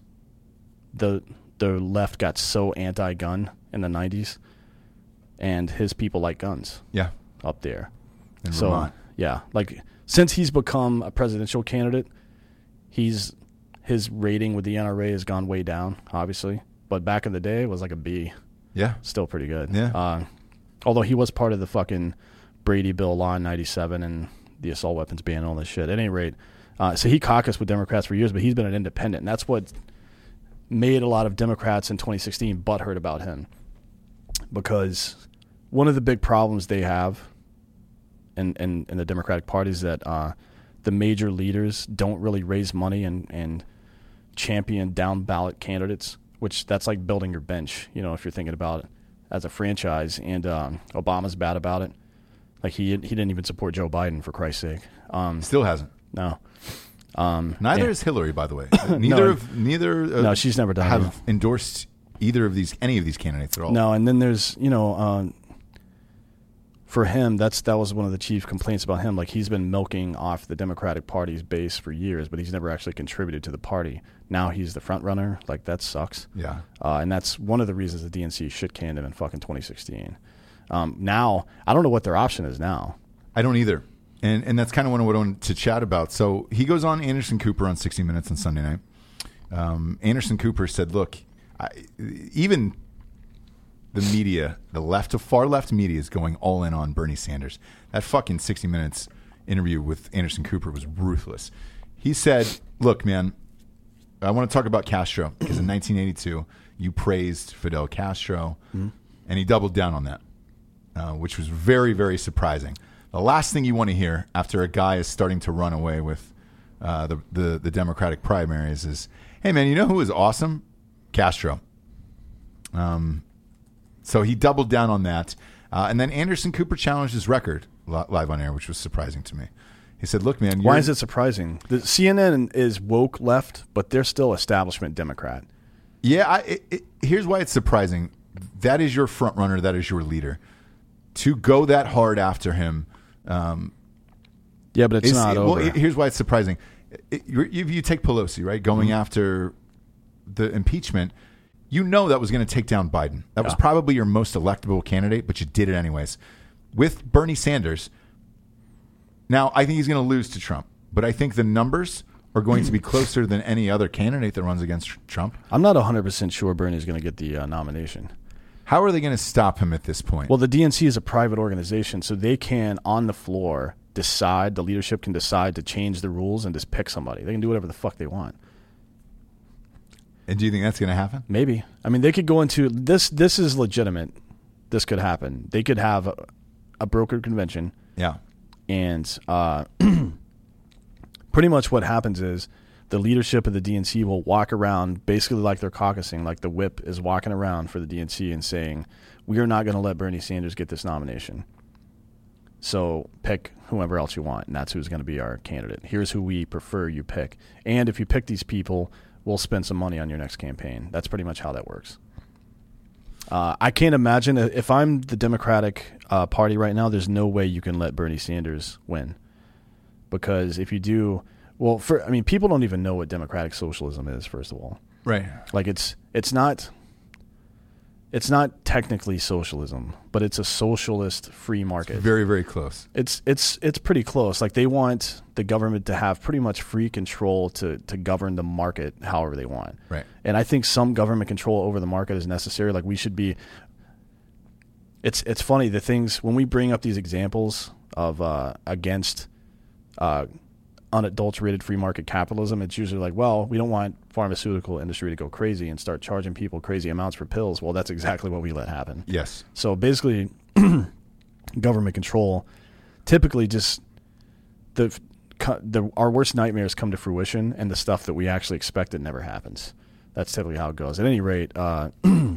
the the left got so anti-gun in the nineties. And his people like guns Yeah. up there. In so, Vermont. yeah, like since he's become a presidential candidate, he's his rating with the N R A has gone way down, obviously. But back in the day, it was like a B. Yeah. Still pretty good. Yeah. Uh, although he was part of the fucking Brady Bill law in ninety-seven and the assault weapons ban and all this shit. At any rate, uh, so he caucused with Democrats for years, but he's been an independent. And that's what made a lot of Democrats in twenty sixteen butthurt about him. Because one of the big problems they have in, in, in the Democratic Party is that uh, the major leaders don't really raise money and, and champion down-ballot candidates, which that's like building your bench, you know, if you're thinking about it as a franchise. And um, Obama's bad about it. Like, he he didn't even support Joe Biden, for Christ's sake. Um, Still hasn't. no. Um, Neither and- is Hillary, by the way. Neither No. of neither. Uh, No, she's never done have it. endorsed either of these any of these candidates at all. No, and then there's, you know, uh, for him, that's that was one of the chief complaints about him. Like, he's been milking off the Democratic Party's base for years, but he's never actually contributed to the party. Now he's the front runner. Like, that sucks. Yeah. Uh, and that's one of the reasons the D N C shit canned him in fucking twenty sixteen. Um, now, I don't know what their option is now. I don't either. And and that's kind of what I wanted to chat about. So he goes on Anderson Cooper on sixty minutes on Sunday night. Um, Anderson Cooper said, look, I, even the media, the left to far left media is going all in on Bernie Sanders. That fucking sixty minutes interview with Anderson Cooper was ruthless. He said, look, man, I want to talk about Castro because in nineteen eighty-two, you praised Fidel Castro, mm-hmm. and he doubled down on that, uh, which was very, very surprising. The last thing you want to hear after a guy is starting to run away with uh, the, the the Democratic primaries is, "Hey man, you know who is awesome? Castro." Um, so he doubled down on that, uh, and then Anderson Cooper challenged his record li- live on air, which was surprising to me. He said, "Look, man, why is it surprising? The C N N is woke left, but they're still establishment Democrat." Yeah, I, it, it, here's why it's surprising. That is your front runner. That is your leader. To go that hard after him. Um, yeah, but it's is, not well, over. Here's why it's surprising. It, you, you take Pelosi, right, going mm-hmm. after the impeachment. You know that was going to take down Biden. That yeah. was probably your most electable candidate, but you did it anyways. With Bernie Sanders, now I think he's going to lose to Trump, but I think the numbers are going to be closer than any other candidate that runs against Trump. I'm not one hundred percent sure Bernie's going to get the uh, nomination. How are they going to stop him at this point? Well, the D N C is a private organization, so they can, on the floor, decide, the leadership can decide to change the rules and just pick somebody. They can do whatever the fuck they want. And do you think that's going to happen? Maybe. I mean, they could go into this. This is legitimate. This could happen. They could have a, a brokered convention. Yeah. And uh, pretty much what happens is the leadership of the D N C will walk around basically like they're caucusing, like the whip is walking around for the D N C and saying, we are not going to let Bernie Sanders get this nomination. So pick whoever else you want, and that's who's going to be our candidate. Here's who we prefer you pick. And if you pick these people, we'll spend some money on your next campaign. That's pretty much how that works. Uh, I can't imagine, if I'm the Democratic uh, Party right now, there's no way you can let Bernie Sanders win. Because if you do, well, for I mean, people don't even know what democratic socialism is, first of all. Right. Like it's it's not it's not technically socialism, but it's a socialist free market. Very, very close. It's it's it's pretty close. Like they want the government to have pretty much free control to, to govern the market however they want. Right. And I think some government control over the market is necessary. Like we should be it's it's funny, the things when we bring up these examples of uh, against uh, unadulterated free market capitalism, it's usually like, well, we don't want pharmaceutical industry to go crazy and start charging people crazy amounts for pills. Well, that's exactly what we let happen. Yes. So basically, government control typically just the the our worst nightmares come to fruition, and the stuff that we actually expected never happens. That's typically how it goes. At any rate, uh,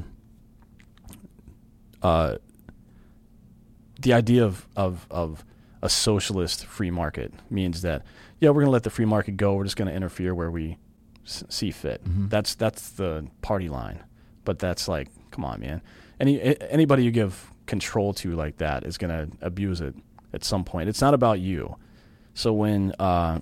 uh, the idea of, of of a socialist free market means that, yeah, we're going to let the free market go. We're just going to interfere where we s- see fit. Mm-hmm. That's that's the party line. But that's like, come on, man. Any anybody you give control to like that is going to abuse it at some point. It's not about you. So when uh,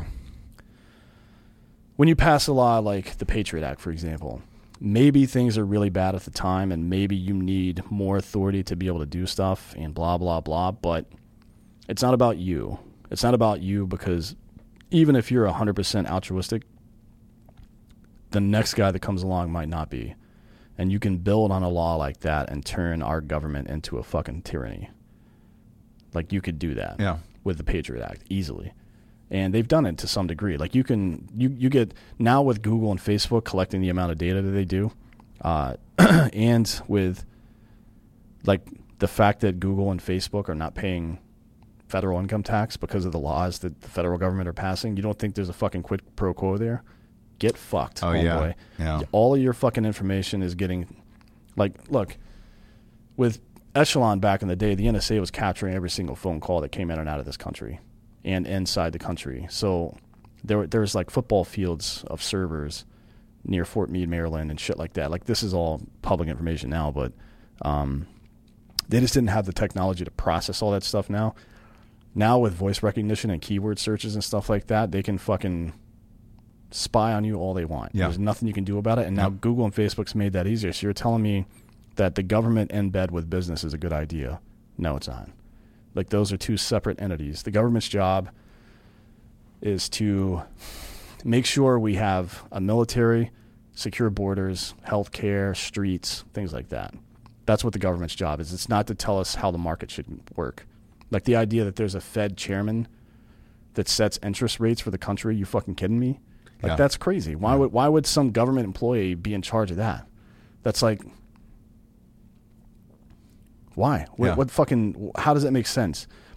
when you pass a law like the Patriot Act, for example, maybe things are really bad at the time, and maybe you need more authority to be able to do stuff and blah, blah, blah. But it's not about you. It's not about you, because even if you're one hundred percent altruistic, the next guy that comes along might not be. And you can build on a law like that and turn our government into a fucking tyranny. Like, you could do that yeah. with the Patriot Act easily. And they've done it to some degree. Like, you can, you, you get, now with Google and Facebook collecting the amount of data that they do, uh, and with, like, the fact that Google and Facebook are not paying federal income tax because of the laws that the federal government are passing, you don't think there's a fucking quid pro quo there? Get fucked, oh, homeboy. Yeah. Yeah. All of your fucking information is getting, like, look, with Echelon back in the day, the N S A was capturing every single phone call that came in and out of this country and inside the country. So there, there's like football fields of servers near Fort Meade, Maryland, and shit like that. Like, this is all public information now, but um, they just didn't have the technology to process all that stuff now. Now with voice recognition and keyword searches and stuff like that, they can fucking spy on you all they want. Yeah. There's nothing you can do about it. And now yeah. Google and Facebook's made that easier. So you're telling me that the government in bed with business is a good idea? No, it's not. Like, those are two separate entities. The government's job is to make sure we have a military, secure borders, health care, streets, things like that. That's what the government's job is. It's not to tell us how the market should work. Like, the idea that there's a Fed chairman that sets interest rates for the country, you fucking kidding me? Like, yeah. That's crazy. Why yeah. would why would some government employee be in charge of that? That's like, why? What, yeah. what fucking, how does that make sense?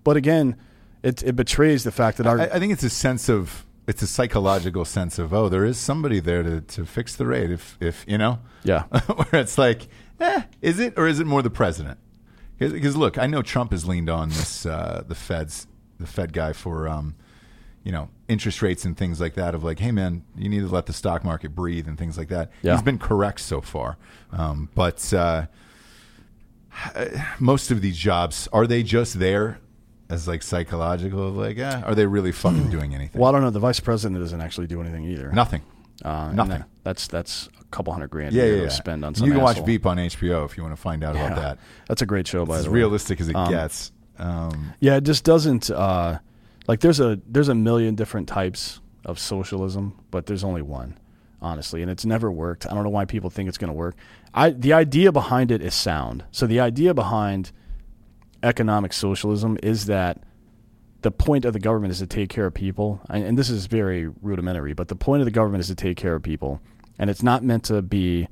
But again, it it betrays the fact that our I, I think it's a sense of it's a psychological sense of oh, there is somebody there to, to fix the rate. If if you know, yeah, where it's like, eh, is it or is it more the president? Because look, I know Trump has leaned on this uh, the Fed's the Fed guy for um, you know interest rates and things like that. Of like, hey man, you need to let the stock market breathe and things like that. Yeah. He's been correct so far, um, but uh, most of these jobs are they just there as like psychological? Like, eh, are they really fucking doing anything? Well, I don't know. The vice president doesn't actually do anything either. Nothing. Uh, Nothing. That, that's that's a couple hundred grand. Yeah, a year yeah, to yeah. spend on And some you can asshole. watch Veep on H B O if you want to find out Yeah. about that. That's a great show, by It's the as way. realistic as it Um, gets. Um, Yeah, it just doesn't. Uh, like, there's a there's a million different types of socialism, but there's only one, honestly, and it's never worked. I don't know why people think it's going to work. I the idea behind it is sound. So the idea behind economic socialism is that the point of the government is to take care of people, and, and this is very rudimentary, but the point of the government is to take care of people, and it's not meant to be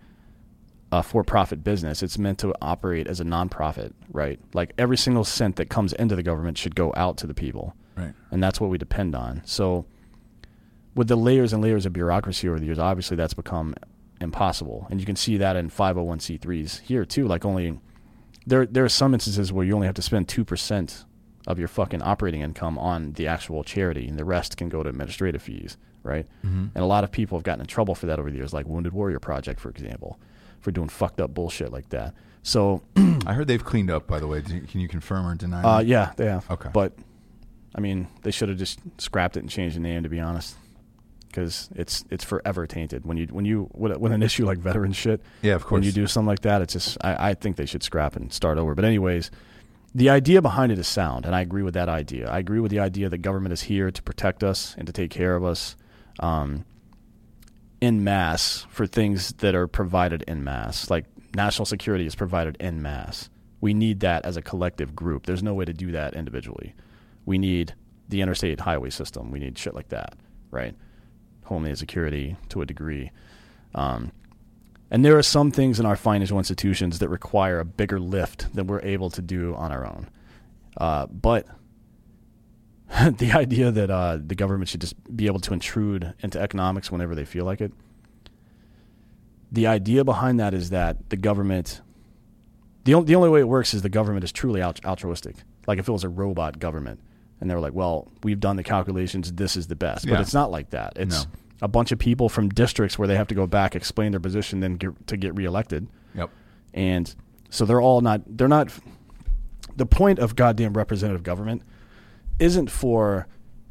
a for-profit business. It's meant to operate as a nonprofit, right? Like every single cent that comes into the government should go out to the people, right. and that's what we depend on. So with the layers and layers of bureaucracy over the years, obviously that's become impossible, and you can see that in five oh one c threes here too. Like only there there are some instances where you only have to spend two percent of your fucking operating income on the actual charity, and the rest can go to administrative fees, right? Mm-hmm. And a lot of people have gotten in trouble for that over the years, like Wounded Warrior Project, for example, for doing fucked up bullshit like that. So I heard they've cleaned up, by the way. Do you, can you confirm or deny uh, that? yeah, they have. Okay. But I mean, they should have just scrapped it and changed the name, to be honest, because it's it's forever tainted. When you when you when, when an issue like veteran shit, Yeah, of when course. you do something like that, it's just I, I think they should scrap it and start over. But anyways, the idea behind it is sound, and I agree with that idea. I agree with the idea that government is here to protect us and to take care of us um, in mass for things that are provided in mass. Like national security is provided in mass. We need that as a collective group. There's no way to do that individually. We need the interstate highway system. We need shit like that, right? Homeland security to a degree. Um, and there are some things in our financial institutions that require a bigger lift than we're able to do on our own. Uh, but the idea that uh, the government should just be able to intrude into economics whenever they feel like it, the idea behind that is that the government, the, on, the only way it works is the government is truly alt- altruistic. Like if it was a robot government and they were like, well, we've done the calculations, this is the best. But Yeah. it's not like that. It's No. a bunch of people from districts where they have to go back, explain their position, then get, to get reelected. Yep. And so they're all not, they're not, the point of goddamn representative government isn't for,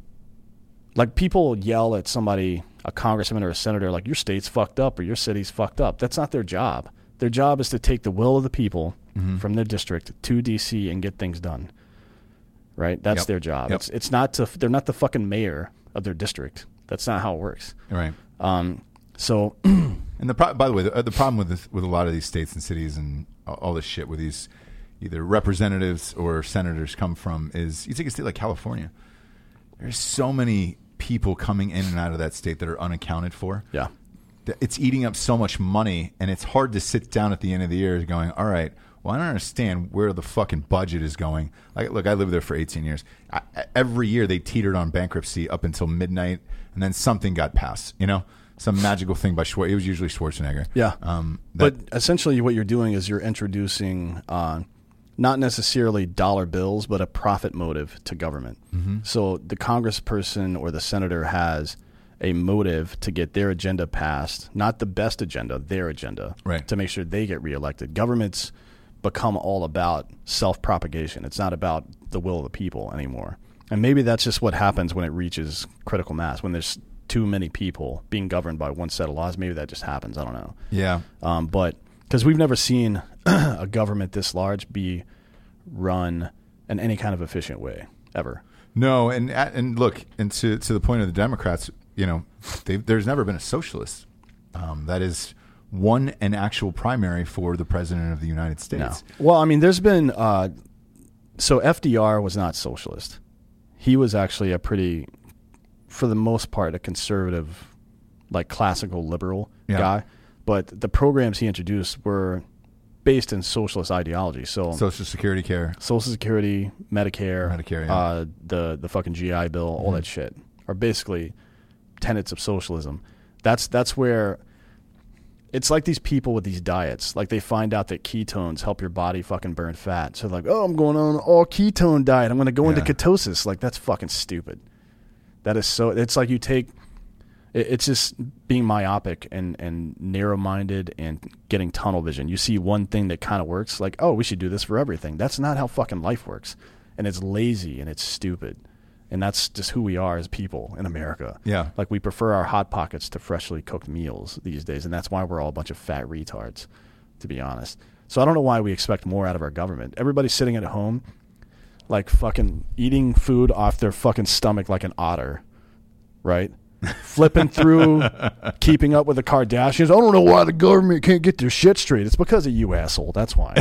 like people yell at somebody, a congressman or a senator, like your state's fucked up or your city's fucked up. That's not their job. Their job is to take the will of the people Mm-hmm. from their district to D C and get things done. Right? That's Yep. their job. Yep. It's it's not to, they're not the fucking mayor of their district. That's not how it works. Right. Um, so And the pro- by the way, the, uh, the problem with this, with a lot of these states and cities and all, all this shit with these either representatives or senators come from is you take a state like California. There's so many people coming in and out of that state that are unaccounted for. yeah. That It's eating up so much money, and it's hard to sit down at the end of the year going, all right, well, I don't understand where the fucking budget is going. Like, look, I lived there for eighteen years. I, every year they teetered on bankruptcy up until midnight, and then something got passed, you know? Some magical thing by Schwarzenegger. It was usually Schwarzenegger. Yeah. Um, that, But essentially what you're doing is you're introducing uh, not necessarily dollar bills, but a profit motive to government. Mm-hmm. So the congressperson or the senator has a motive to get their agenda passed, not the best agenda, their agenda, Right. to make sure they get reelected. Governments become all about self-propagation. It's not about the will of the people anymore. And maybe that's just what happens when it reaches critical mass, when there's too many people being governed by one set of laws. Maybe that just happens. I don't know. yeah. Um, but because we've never seen a government this large be run in any kind of efficient way ever. No, and and look, and to to the point of the Democrats, you know, there's never been a socialist um, that is won an actual primary for the president of the United No. States. Well, I mean, there's been uh, so F D R was not socialist. He was actually a pretty, for the most part, a conservative, like classical liberal Yeah. guy. But the programs he introduced were based in socialist ideology. So Social Security care. Social Security, Medicare, Medicare, yeah. uh, the the fucking G I Bill, all mm-hmm. that shit are basically tenets of socialism. That's that's where it's like these people with these diets. Like they find out that ketones help your body fucking burn fat. So they're like, oh, I'm going on an all ketone diet. I'm going to go yeah. into ketosis. Like that's fucking stupid. That is so. It's like you take. It's just being myopic and, and narrow-minded and getting tunnel vision. You see one thing that kind of works, like, oh, we should do this for everything. That's not how fucking life works. And it's lazy and it's stupid. And that's just who we are as people in America. Yeah. Like we prefer our Hot Pockets to freshly cooked meals these days. And that's why we're all a bunch of fat retards, to be honest. So I don't know why we expect more out of our government. Everybody's sitting at home, like fucking eating food off their fucking stomach like an otter, right? Flipping through, keeping up with the Kardashians. I don't know why the government can't get their shit straight. It's because of you, asshole. That's why.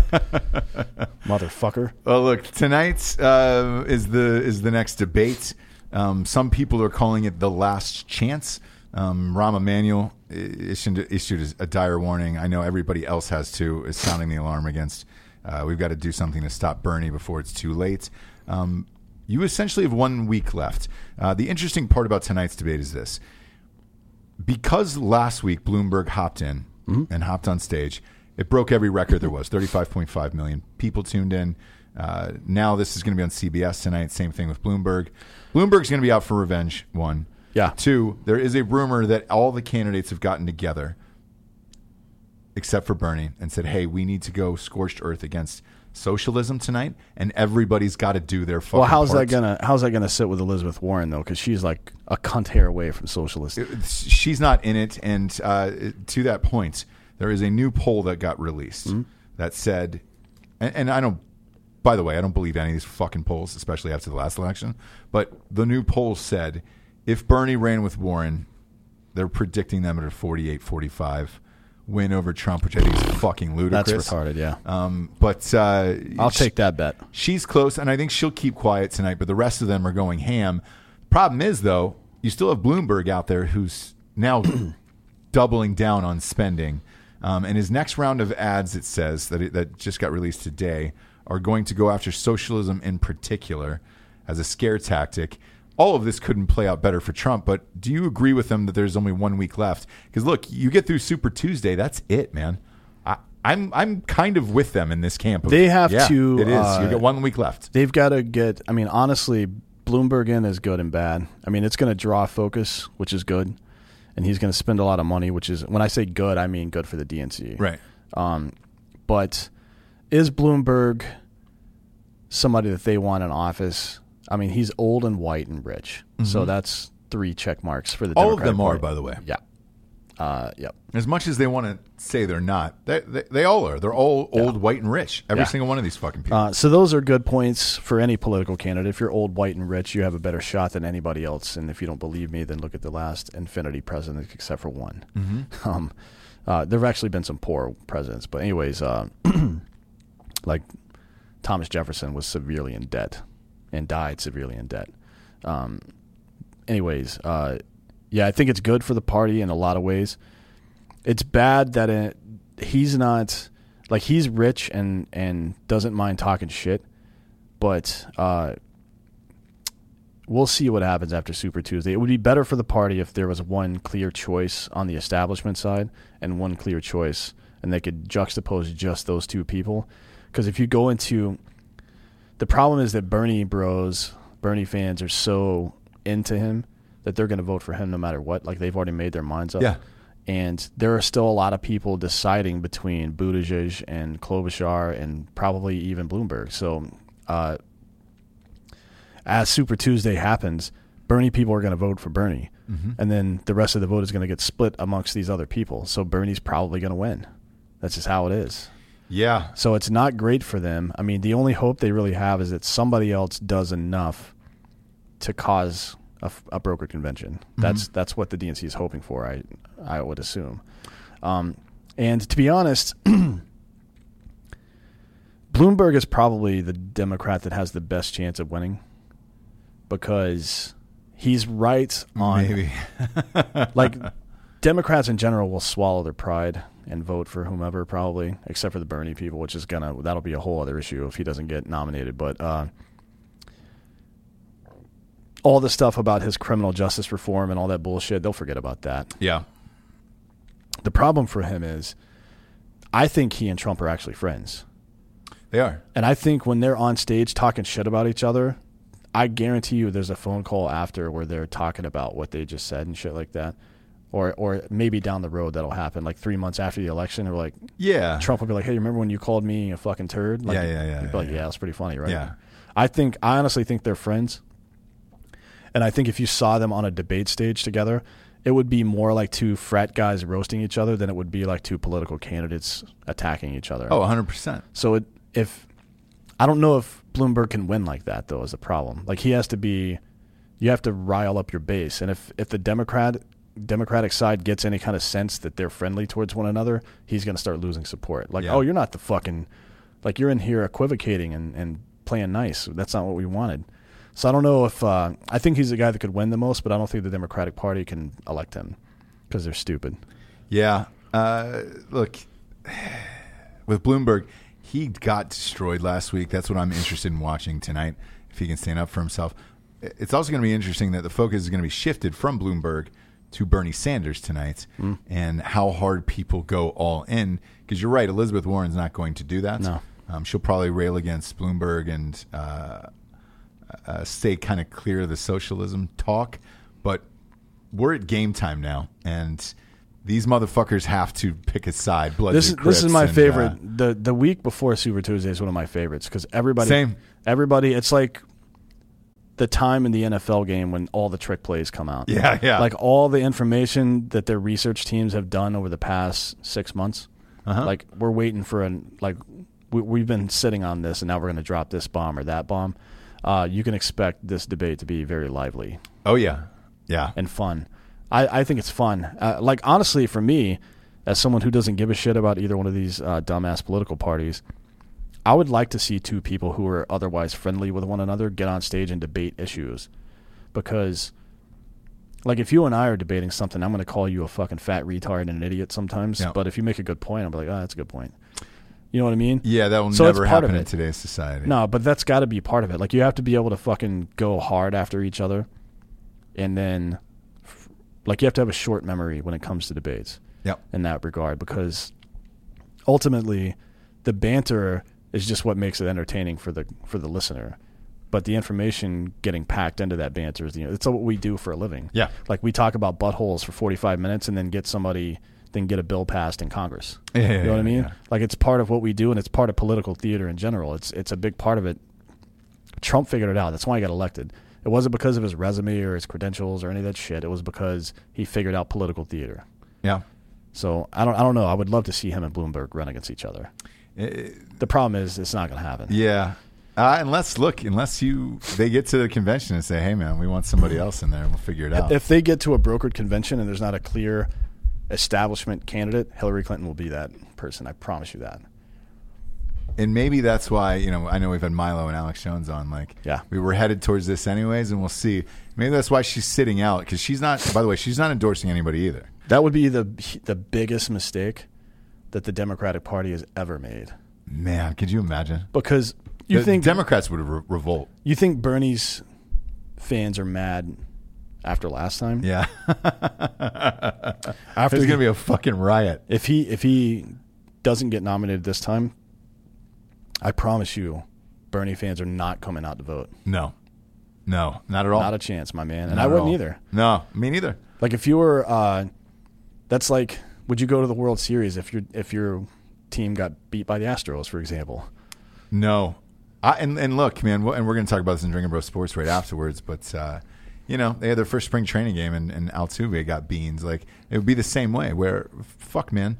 Motherfucker. Well, look, tonight uh, is the is the next debate. Um, some people are calling it the last chance. Um, Rahm Emanuel issued, issued a dire warning. I know everybody else has too, is sounding the alarm against. Uh, we've got to do something to stop Bernie before it's too late. Um, You essentially have one week left. Uh, the interesting part about tonight's debate is this. Because last week Bloomberg hopped in mm-hmm. and hopped on stage, it broke every record there was. thirty-five point five million people tuned in. Uh, now this is going to be on C B S tonight. Same thing with Bloomberg. Bloomberg's going to be out for revenge, one. Yeah. Two, there is a rumor that all the candidates have gotten together, except for Bernie, and said, hey, we need to go scorched earth against socialism tonight, and everybody's got to do their fucking Well, how's parts. that gonna how's that gonna sit with Elizabeth Warren though? Because she's like a cunt hair away from socialist. She's not in it, and uh, to that point, there is a new poll that got released mm-hmm. that said, and, and I don't. By the way, I don't believe any of these fucking polls, especially after the last election. But the new poll said, if Bernie ran with Warren, they're predicting them at a forty-eight forty-five win over Trump, which I think is fucking ludicrous. That's retarded, yeah. Um, but uh, I'll take that bet. She's close, and I think she'll keep quiet tonight, but the rest of them are going ham. Problem is, though, you still have Bloomberg out there who's now doubling down on spending. Um, and his next round of ads, it says, that, it, that just got released today, are going to go after socialism in particular as a scare tactic. All of this couldn't play out better for Trump, but do you agree with them that there's only one week left? Because look, you get through Super Tuesday, that's it, man. I, I'm I'm kind of with them in this camp. Of, they have yeah, to. It is. Uh, you get one week left. They've got to get. I mean, honestly, Bloomberg in is good and bad. I mean, it's going to draw focus, which is good, and he's going to spend a lot of money, which is, when I say good, I mean good for the D N C. Right. Um, but is Bloomberg somebody that they want in office? I mean, he's old and white and rich. Mm-hmm. So that's three check marks for the All Democratic of them Party. are, by the way. Yeah. Uh, yep. As much as they want to say they're not, they, they, they all are. They're all old, yeah. white, and rich. Every yeah. single one of these fucking people. Uh, so those are good points for any political candidate. If you're old, white, and rich, you have a better shot than anybody else. And if you don't believe me, then look at the last infinity president, except for one. Mm-hmm. Um, uh, there have actually been some poor presidents. But anyways, uh, like Thomas Jefferson was severely in debt and died severely in debt. Um, anyways, uh, yeah, I think it's good for the party in a lot of ways. It's bad that it, he's not, like, he's rich and, and doesn't mind talking shit, but uh, we'll see what happens after Super Tuesday. It would be better for the party if there was one clear choice on the establishment side and one clear choice, and they could juxtapose just those two people. Because if you go into, the problem is that Bernie bros, Bernie fans are so into him that they're going to vote for him no matter what. Like, they've already made their minds up. Yeah. And there are still a lot of people deciding between Buttigieg and Klobuchar and probably even Bloomberg. So uh, as Super Tuesday happens, Bernie people are going to vote for Bernie. Mm-hmm. And then the rest of the vote is going to get split amongst these other people. So Bernie's probably going to win. That's just how it is. Yeah. So it's not great for them. I mean, the only hope they really have is that somebody else does enough to cause a, a broker convention. Mm-hmm. That's that's what the D N C is hoping for, I I would assume. Um, and to be honest, Bloomberg is probably the Democrat that has the best chance of winning because he's right on. Maybe. Like, Democrats in general will swallow their pride and vote for whomever, probably, except for the Bernie people, which is gonna that'll be a whole other issue if he doesn't get nominated. But uh, all the stuff about his criminal justice reform and all that bullshit, they'll forget about that. Yeah. The problem for him is, I think he and Trump are actually friends. They are. And I think when they're on stage talking shit about each other, I guarantee you there's a phone call after where they're talking about what they just said and shit like that. Or or maybe down the road that'll happen, like three months after the election, or like, yeah, Trump will be like, "Hey, remember when you called me a fucking turd?" Like, yeah, yeah, yeah. He'd be yeah, like, yeah. "Yeah, that's pretty funny, right?" Yeah. I think I honestly think they're friends, and I think if you saw them on a debate stage together, it would be more like two frat guys roasting each other than it would be like two political candidates attacking each other. Oh, one hundred percent. So it, if I don't know if Bloomberg can win like that, though, is the problem. Like, he has to be, you have to rile up your base, and if if the Democrat. Democratic side gets any kind of sense that they're friendly towards one another, he's going to start losing support. Like, yeah. oh, you're not the fucking, like, you're in here equivocating and, and playing nice. That's not what we wanted. So I don't know if, uh, I think he's the guy that could win the most, but I don't think the Democratic Party can elect him because they're stupid. Yeah. Uh, look, with Bloomberg, he got destroyed last week. That's what I'm interested in watching tonight, if he can stand up for himself. It's also going to be interesting that the focus is going to be shifted from Bloomberg to Bernie Sanders tonight, mm. and how hard people go all in. Because you're right, Elizabeth Warren's not going to do that. No. Um, she'll probably rail against Bloomberg and uh, uh, stay kind of clear of the socialism talk. But we're at game time now, and these motherfuckers have to pick a side. Bloods this is or this is Crips, my and, favorite. Uh, the The week before Super Tuesday is one of my favorites because everybody, Same. everybody, it's like the time in the N F L game when all the trick plays come out. Yeah, yeah. Like all the information that their research teams have done over the past six months. Uh-huh. Like we're waiting for an like we, we've been sitting on this, and now we're going to drop this bomb or that bomb. Uh, you can expect this debate to be very lively. Oh yeah, yeah, and fun. I, I think it's fun. Uh, like honestly, for me, as someone who doesn't give a shit about either one of these uh, dumbass political parties, I would like to see two people who are otherwise friendly with one another get on stage and debate issues. Because, like, if you and I are debating something, I'm going to call you a fucking fat retard and an idiot sometimes. Yeah. But if you make a good point, I'll be like, oh, that's a good point. You know what I mean? Yeah, that will so never part happen of in today's society. No, but that's got to be part of it. Like, you have to be able to fucking go hard after each other. And then, like, you have to have a short memory when it comes to debates. Yep. In that regard. Because, ultimately, the banter is just what makes it entertaining for the for the listener. But the information getting packed into that banter is, you know, it's what we do for a living. Yeah. Like we talk about buttholes for forty-five minutes and then get somebody, then get a bill passed in Congress. Yeah, you know yeah, what I mean? yeah. Like it's part of what we do, and it's part of political theater in general. It's it's a big part of it. Trump figured it out. That's why he got elected. It wasn't because of his resume or his credentials or any of that shit. It was because he figured out political theater. Yeah. So I don't I don't know. I would love to see him and Bloomberg run against each other. It, The problem is it's not going to happen. yeah. Uh, unless, look, unless you they get to the convention and say, hey, man, we want somebody else in there, and we'll figure it out. If they get to a brokered convention and there's not a clear establishment candidate, Hillary Clinton will be that person. I promise you that. And maybe that's why, you know, I know we've had Milo and Alex Jones on. Like, Yeah. we were headed towards this anyways, and we'll see. Maybe that's why she's sitting out, because she's not, by the way, she's not endorsing anybody either. That would be the the biggest mistake that the Democratic Party has ever made. Man, could you imagine? Because you the think Democrats would re- revolt. you think Bernie's fans are mad after last time? Yeah. After There's he- going to be a fucking riot. If he if he doesn't get nominated this time, I promise you, Bernie fans are not coming out to vote. No. No, not at all. Not a chance, my man. And Not I at wouldn't all. either. No, me neither. Like if you were, uh, that's like, would you go to the World Series if your if your team got beat by the Astros, for example? No. I, and, and look, man, and we're going to talk about this in Drinking Bro Sports right afterwards, but, uh, you know, they had their first spring training game, and, and Altuve got beans. Like, it would be the same way, where, fuck, man,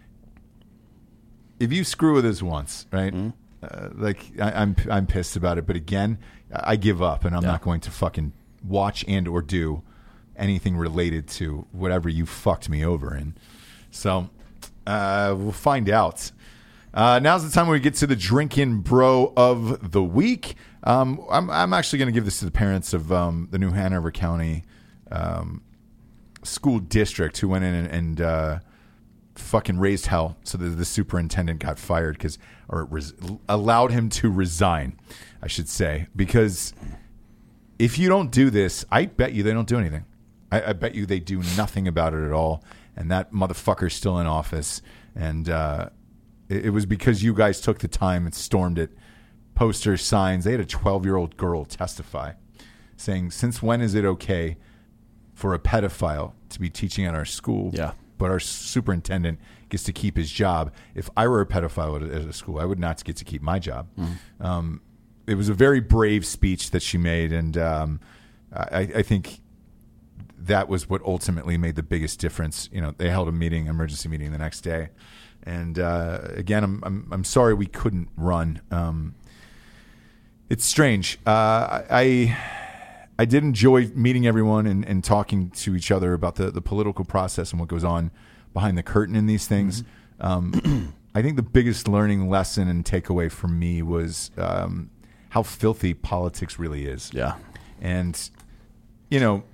if you screw with us once, right, Mm-hmm. uh, like, I, I'm I'm pissed about it, but again, I give up, and I'm Yeah. not going to fucking watch and or do anything related to whatever you fucked me over in. So, uh, we'll find out. Uh, now's the time where we get to the Drinkin' Bro of the week. Um, I'm, I'm actually going to give this to the parents of um, the new Hanover County um, school district who went in and, and uh, fucking raised hell so that the superintendent got fired because, or res- allowed him to resign, I should say. Because if you don't do this, I bet you they don't do anything. I, I bet you they do nothing about it at all. And that motherfucker's still in office. And uh, it, it was because you guys took the time and stormed it. Posters, signs. They had a twelve-year-old girl testify saying, since when is it okay for a pedophile to be teaching at our school, yeah. but our superintendent gets to keep his job? If I were a pedophile at a, at a school, I would not get to keep my job. Mm-hmm. Um, it was a very brave speech that she made, and um, I, I think that was what ultimately made the biggest difference. You know, they held a meeting, emergency meeting the next day, and uh, again, I'm, I'm I'm sorry we couldn't run. Um, it's strange. Uh, I. I did enjoy meeting everyone and, and talking to each other about the, the political process and what goes on behind the curtain in these things. Mm-hmm. Um, I think the biggest learning lesson and takeaway for me was um, how filthy politics really is. Yeah. And, you know,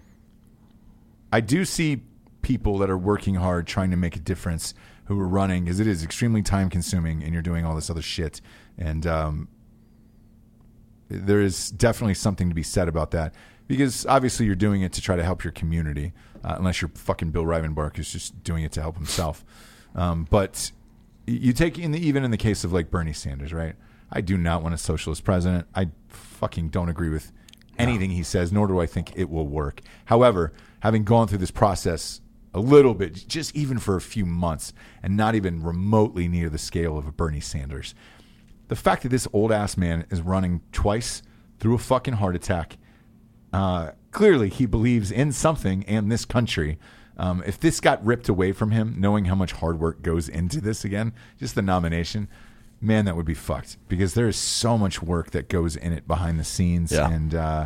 I do see people that are working hard trying to make a difference who are running, because it is extremely time consuming and you're doing all this other shit. And um, there is definitely something to be said about that. Because obviously you're doing it to try to help your community, uh, unless you're fucking Bill Rivenbark who's just doing it to help himself. Um, but you take in the, even in the case of like Bernie Sanders, right? I do not want a socialist president. I fucking don't agree with anything no. he says, nor do I think it will work. However, having gone through this process a little bit, just even for a few months, and not even remotely near the scale of a Bernie Sanders, the fact that this old ass man is running twice through a fucking heart attack. Uh, clearly, he believes in something and this country. Um, if this got ripped away from him, knowing how much hard work goes into this again, just the nomination, man, that would be fucked. Because there is so much work that goes in it behind the scenes. Yeah. And, uh,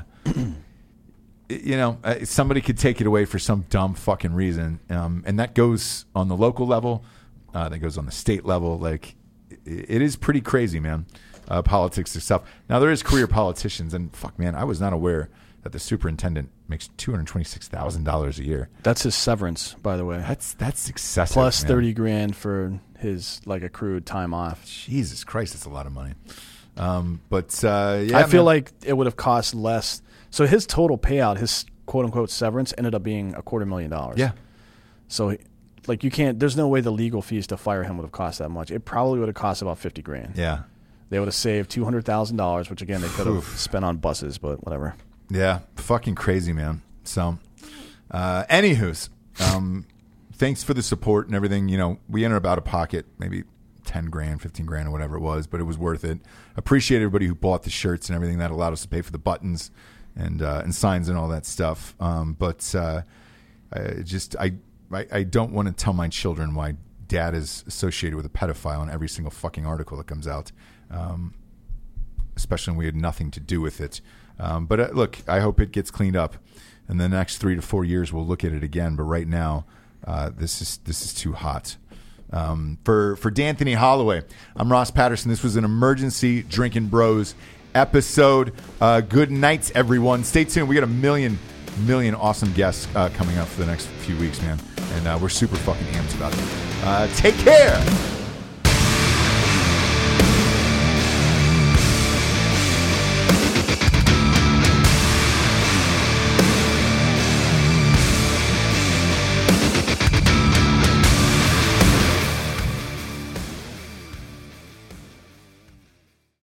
you know, somebody could take it away for some dumb fucking reason. Um, and that goes on the local level. Uh, that goes on the state level. Like, it is pretty crazy, man. Uh, politics itself. Now, there is career politicians. And, fuck, man, I was not aware that the superintendent makes two hundred twenty-six thousand dollars a year. That's his severance, by the way. That's that's excessive. Plus man. thirty grand for his like accrued time off. Jesus Christ, that's a lot of money. Um, but uh, yeah, I feel man. like it would have cost less. So his total payout, his quote unquote severance, ended up being a quarter million dollars. Yeah. So, like, you can't. There's no way the legal fees to fire him would have cost that much. It probably would have cost about fifty grand. Yeah. They would have saved two hundred thousand dollars, which again they could have spent on buses, but whatever. Yeah, fucking crazy, man. So, uh, anywho's, um, thanks for the support and everything. You know, we ended up out of pocket, maybe ten grand, fifteen grand, or whatever it was, but it was worth it. Appreciate everybody who bought the shirts and everything. That allowed us to pay for the buttons and uh, and signs and all that stuff. Um, but uh, I just, I, I, I don't want to tell my children why dad is associated with a pedophile in every single fucking article that comes out, um, especially when we had nothing to do with it. Um, but uh, look, I hope it gets cleaned up. In the next three to four years, we'll look at it again. But right now, uh, this is this is too hot. Um, for for D'Anthony Holloway, I'm Ross Patterson. This was an emergency Drinking Bros episode. Uh, good nights, everyone. Stay tuned. We got a million million awesome guests uh, coming up for the next few weeks, man, and uh, we're super fucking amped about it. Uh, take care.